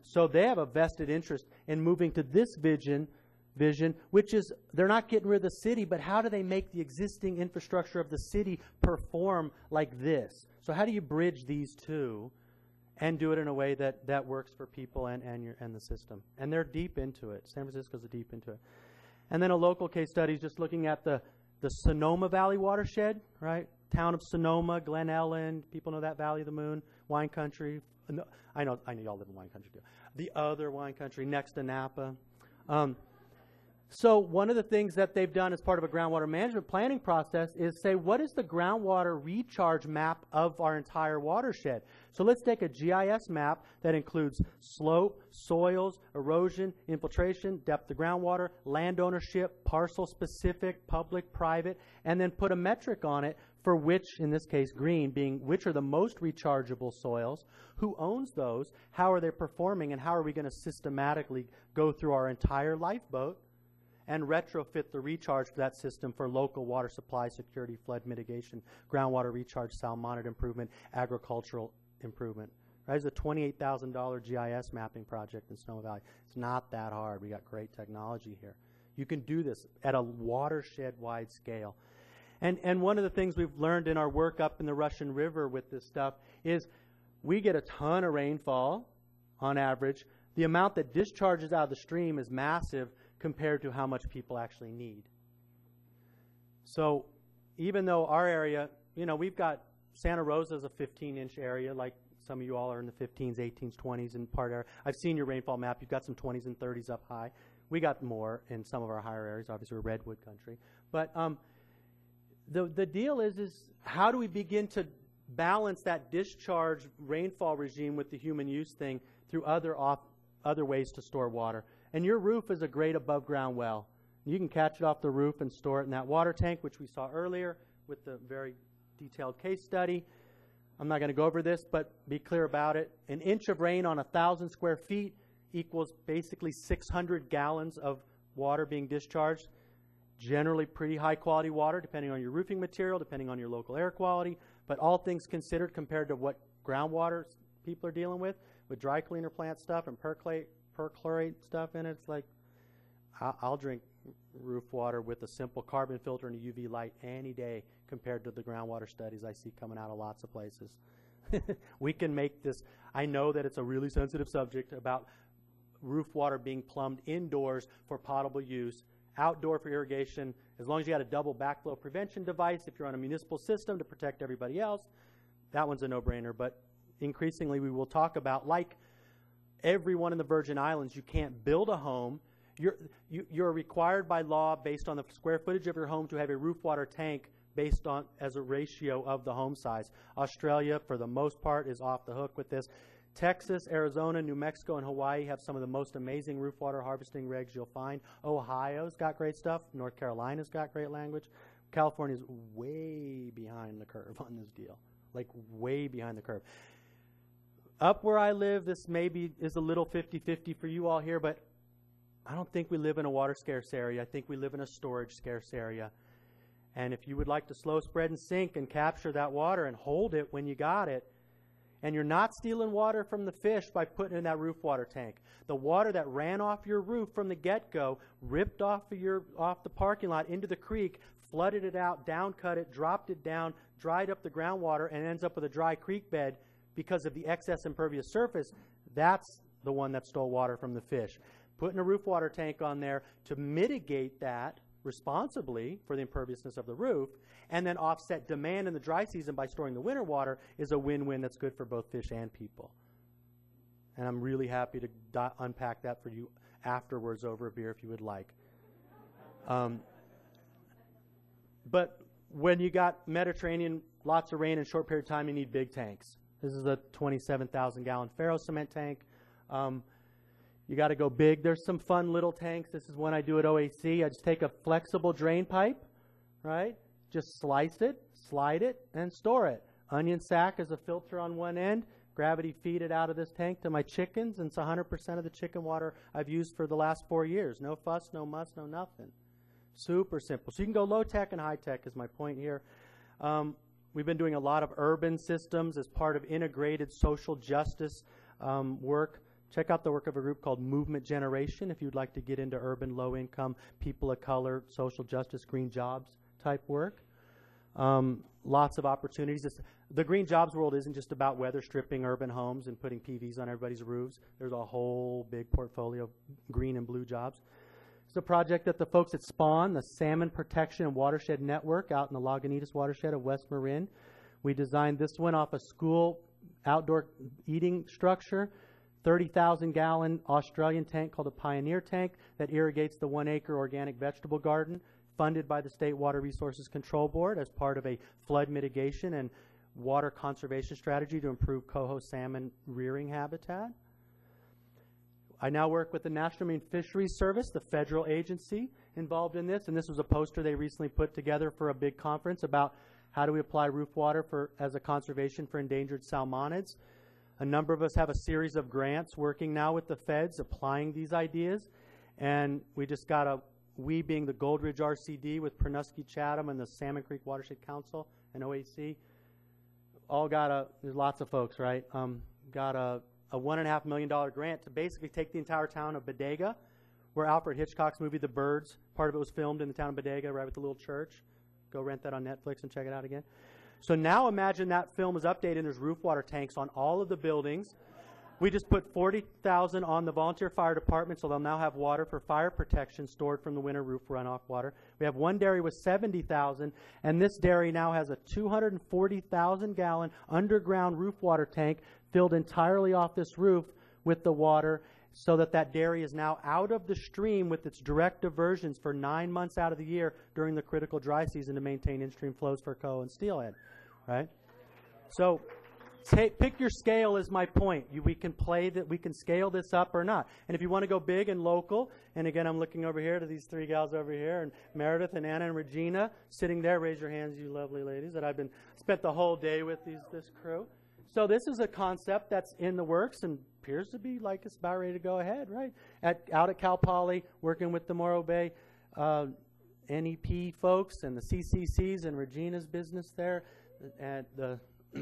So they have a vested interest in moving to this vision, vision, which is they're not getting rid of the city, but how do they make the existing infrastructure of the city perform like this? So how do you bridge these two and do it in a way that, that works for people and, and, your, and the system? And they're deep into it. San Francisco's deep into it. And then a local case study is just looking at the, the Sonoma Valley watershed, right? Town of Sonoma, Glen Ellen, people know that Valley of the Moon, wine country. No, I know, I know y'all live in wine country too. The other wine country next to Napa. Um, so one of the things that they've done as part of a groundwater management planning process is say, what is the groundwater recharge map of our entire watershed? So let's take a G I S map that includes slope, soils, erosion, infiltration, depth of groundwater, land ownership, parcel specific, public, private, and then put a metric on it for which, in this case, green, being which are the most rechargeable soils, who owns those, how are they performing, and how are we going to systematically go through our entire lifeboat and retrofit the recharge for that system for local water supply security, flood mitigation, groundwater recharge, salmonid improvement, agricultural improvement. Right? It's a twenty-eight thousand dollars G I S mapping project in Sonoma Valley. It's not that hard. We got great technology here. You can do this at a watershed-wide scale. And, and one of the things we've learned in our work up in the Russian River with this stuff is we get a ton of rainfall on average. The amount that discharges out of the stream is massive compared to how much people actually need. So even though our area, you know, we've got Santa Rosa is a fifteen-inch area, like some of you all are in the fifteens, eighteens, twenties in part area. I've seen your rainfall map. You've got some twenties and thirties up high. We got more in some of our higher areas. Obviously, we're redwood country. But um, the, the deal is, is how do we begin to balance that discharge rainfall regime with the human use thing through other, off, other ways to store water? And your roof is a great above-ground well. You can catch it off the roof and store it in that water tank, which we saw earlier with the very detailed case study. I'm not going to go over this, but be clear about it. An inch of rain on one thousand square feet equals basically six hundred gallons of water being discharged. Generally pretty high-quality water, depending on your roofing material, depending on your local air quality. But all things considered compared to what groundwater people are dealing with, with dry cleaner plant stuff and perchlorate, perchlorate stuff in it, it's like, I'll, I'll drink roof water with a simple carbon filter and a U V light any day compared to the groundwater studies I see coming out of lots of places. We can make this, I know that it's a really sensitive subject about roof water being plumbed indoors for potable use, outdoor for irrigation, as long as you got a double backflow prevention device if you're on a municipal system to protect everybody else, that one's a no-brainer. But increasingly we will talk about, like everyone in the Virgin Islands, you can't build a home. You're, you, you're required by law, based on the square footage of your home, to have a roof water tank based on as a ratio of the home size. Australia, for the most part, is off the hook with this. Texas, Arizona, New Mexico, and Hawaii have some of the most amazing roof water harvesting regs you'll find. Ohio's got great stuff. North Carolina's got great language. California's way behind the curve on this deal, like way behind the curve. Up where I live, this maybe is a little fifty-fifty for you all here, but I don't think we live in a water scarce area. I think we live in a storage scarce area. And if you would like to slow spread and sink and capture that water and hold it when you got it, and you're not stealing water from the fish by putting it in that roof water tank. The water that ran off your roof from the get-go, ripped off of your off the parking lot into the creek, flooded it out, down cut it, dropped it down, dried up the groundwater, and ends up with a dry creek bed because of the excess impervious surface, that's the one that stole water from the fish. Putting a roof water tank on there to mitigate that responsibly for the imperviousness of the roof, and then offset demand in the dry season by storing the winter water, is a win-win that's good for both fish and people. And I'm really happy to do- unpack that for you afterwards over a beer if you would like. Um, but when you got Mediterranean, lots of rain in a short period of time, you need big tanks. This is a twenty-seven thousand gallon ferro cement tank. Um, You got to go big. There's some fun little tanks. This is one I do at O A C. I just take a flexible drain pipe, right? Just slice it, slide it, and store it. Onion sack is a filter on one end. Gravity feed it out of this tank to my chickens, and it's one hundred percent of the chicken water I've used for the last four years. No fuss, no muss, no nothing. Super simple. So you can go low tech and high tech is my point here. Um, we've been doing a lot of urban systems as part of integrated social justice um, work check out the work of a group called Movement Generation if you'd like to get into urban, low-income, people of color, social justice, green jobs type work. Um, lots of opportunities. It's, the green jobs world isn't just about weather stripping urban homes and putting P Vs on everybody's roofs. There's a whole big portfolio of green and blue jobs. It's a project that the folks at SPAWN, the Salmon Protection and Watershed Network out in the Lagunitas watershed of West Marin. We designed this one off a school outdoor eating structure, thirty thousand gallon Australian tank called a Pioneer tank that irrigates the one acre organic vegetable garden, funded by the State Water Resources Control Board as part of a flood mitigation and water conservation strategy to improve coho salmon rearing habitat. I now work with the National Marine Fisheries Service, the federal agency involved in this, and this was a poster they recently put together for a big conference about how do we apply roof water for, as a conservation for endangered salmonids. A number of us have a series of grants working now with the feds applying these ideas, and we just got a, we being the Goldridge R C D with Pernusky Chatham and the Salmon Creek Watershed Council and O A C, all got a, there's lots of folks, right, um, got a a one and a half million dollar grant to basically take the entire town of Bodega, where Alfred Hitchcock's movie The Birds, part of it was filmed in the town of Bodega, right with the little church. Go rent that on Netflix and check it out again. So now imagine that film is updated and there's roof water tanks on all of the buildings. We just put forty thousand on the volunteer fire department, so they'll now have water for fire protection stored from the winter roof runoff water. We have one dairy with seventy thousand, and this dairy now has a two hundred forty thousand gallon underground roof water tank filled entirely off this roof with the water, so that that dairy is now out of the stream with its direct diversions for nine months out of the year during the critical dry season to maintain in-stream flows for coho and steelhead, right? So take, pick your scale is my point. You, we can play that, we can scale this up or not. And if you want to go big and local, and again, I'm looking over here to these three gals over here, and Meredith and Anna and Regina sitting there. Raise your hands, you lovely ladies, that I've been spent the whole day with these this crew. So this is a concept that's in the works and appears to be like it's about ready to go ahead, right? At, out at Cal Poly, working with the Morro Bay uh, N E P folks and the C C Cs and Regina's business there, and the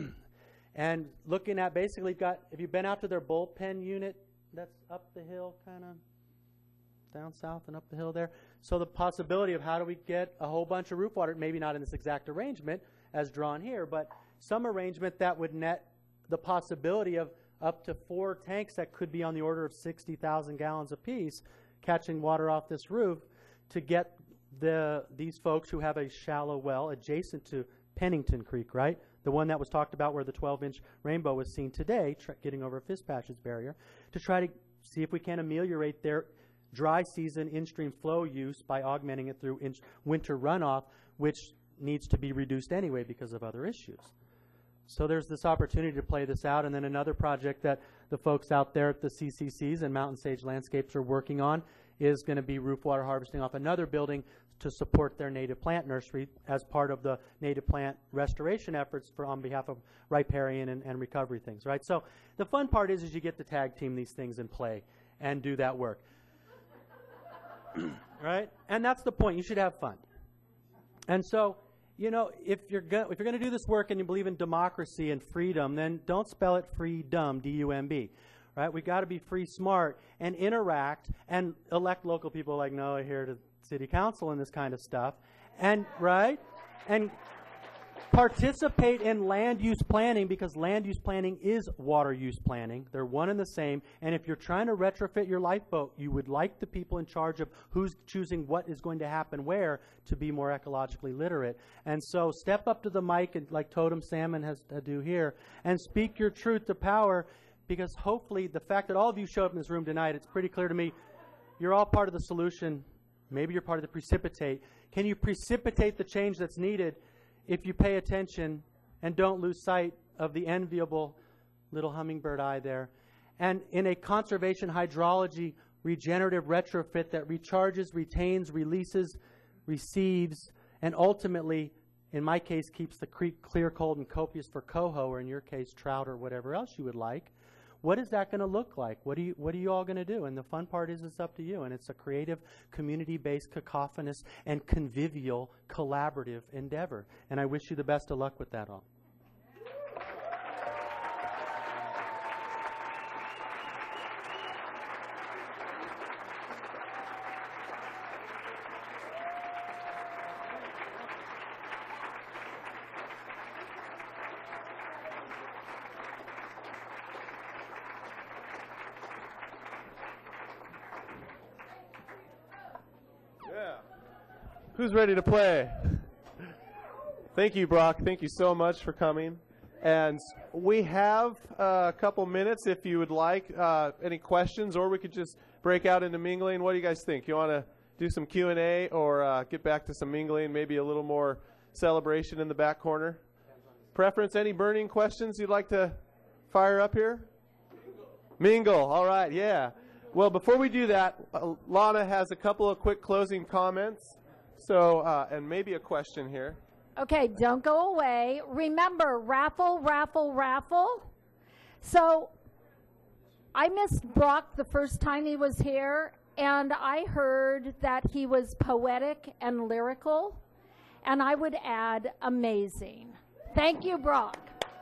and looking at basically got. Have you been out to their bullpen unit? That's up the hill, kind of down south and up the hill there. So the possibility of how do we get a whole bunch of roof water, maybe not in this exact arrangement as drawn here, but some arrangement that would net the possibility of up to four tanks that could be on the order of sixty thousand gallons apiece catching water off this roof to get the these folks who have a shallow well adjacent to Pennington Creek, right? The one that was talked about where the twelve inch rainbow was seen today, tr- getting over a Fish Passage barrier, to try to see if we can ameliorate their dry season in-stream flow use by augmenting it through in- winter runoff, which needs to be reduced anyway because of other issues. So there's this opportunity to play this out. And then another project that the folks out there at the C C Cs and Mountain Sage Landscapes are working on is going to be roof water harvesting off another building to support their native plant nursery as part of the native plant restoration efforts for on behalf of riparian and, and recovery things, right? So the fun part is, is you get to tag team these things and play and do that work, right? And that's the point. You should have fun. And so, you know, if you're go- if you're going to do this work and you believe in democracy and freedom, then don't spell it freedom, D U M B, right? We got to be free, smart, and interact and elect local people like Noah here to city council and this kind of stuff, and right, and participate in land use planning, because land use planning is water use planning. They're one and the same. And if you're trying to retrofit your lifeboat, you would like the people in charge of who's choosing what is going to happen where to be more ecologically literate. And so step up to the mic, and like Totem Salmon has to do here, and speak your truth to power, because hopefully the fact that all of you showed up in this room tonight, it's pretty clear to me you're all part of the solution. Maybe you're part of the precipitate. Can you precipitate the change that's needed if you pay attention and don't lose sight of the enviable little hummingbird eye there? And in a conservation hydrology regenerative retrofit that recharges, retains, releases, receives, and ultimately, in my case, keeps the creek clear, cold, and copious for coho, or in your case, trout, or whatever else you would like. What is that going to look like? What are you, what are you all going to do? And the fun part is it's up to you. And it's a creative, community-based, cacophonous, and convivial, collaborative endeavor. And I wish you the best of luck with that all. Who's ready to play? Thank you, Brock. Thank you so much for coming. And we have uh, a couple minutes if you would like. Uh, any questions, or we could just break out into mingling. What do you guys think? You want to do some Q and A or uh, get back to some mingling, maybe a little more celebration in the back corner? Preference? Any burning questions you'd like to fire up here? Mingle. Mingle. All right. Yeah. Well, before we do that, uh, Lana has a couple of quick closing comments. So, uh, and maybe a question here. Okay, don't go away. Remember, raffle, raffle, raffle. So I missed Brock the first time he was here, and I heard that he was poetic and lyrical, and I would add amazing. Thank you, Brock.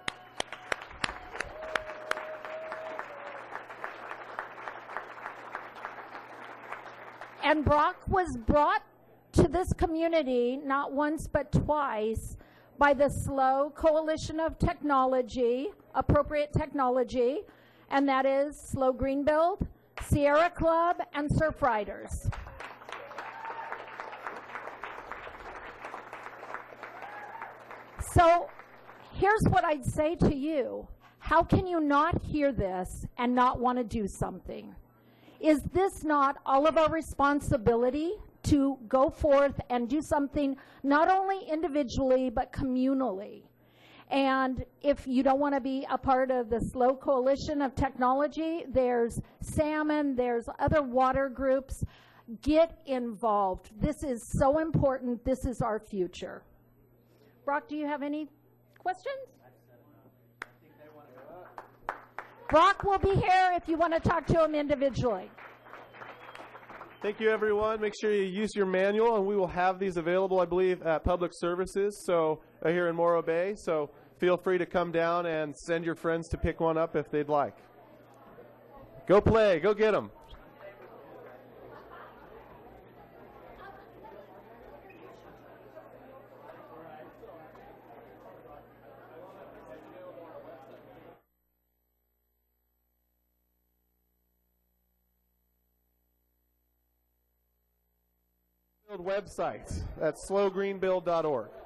And Brock was brought to this community not once but twice by the SLO Coalition of Technology, Appropriate Technology, and that is SLO Greenbuild, Sierra Club, and Surf Riders. So here's what I'd say to you. How can you not hear this and not want to do something? Is this not all of our responsibility to go forth and do something not only individually but communally? And if you don't want to be a part of the SLO Coalition of Technology, there's Salmon, there's other water groups. Get involved. This is so important. This is our future. Brock, do you have any questions? Brock will be here if you want to talk to him individually. Thank you, everyone. Make sure you use your manual, and we will have these available, I believe, at Public Services, so uh, here in Morro Bay. So feel free to come down and send your friends to pick one up if they'd like. Go play. Go get them. Website at slow green build dot org.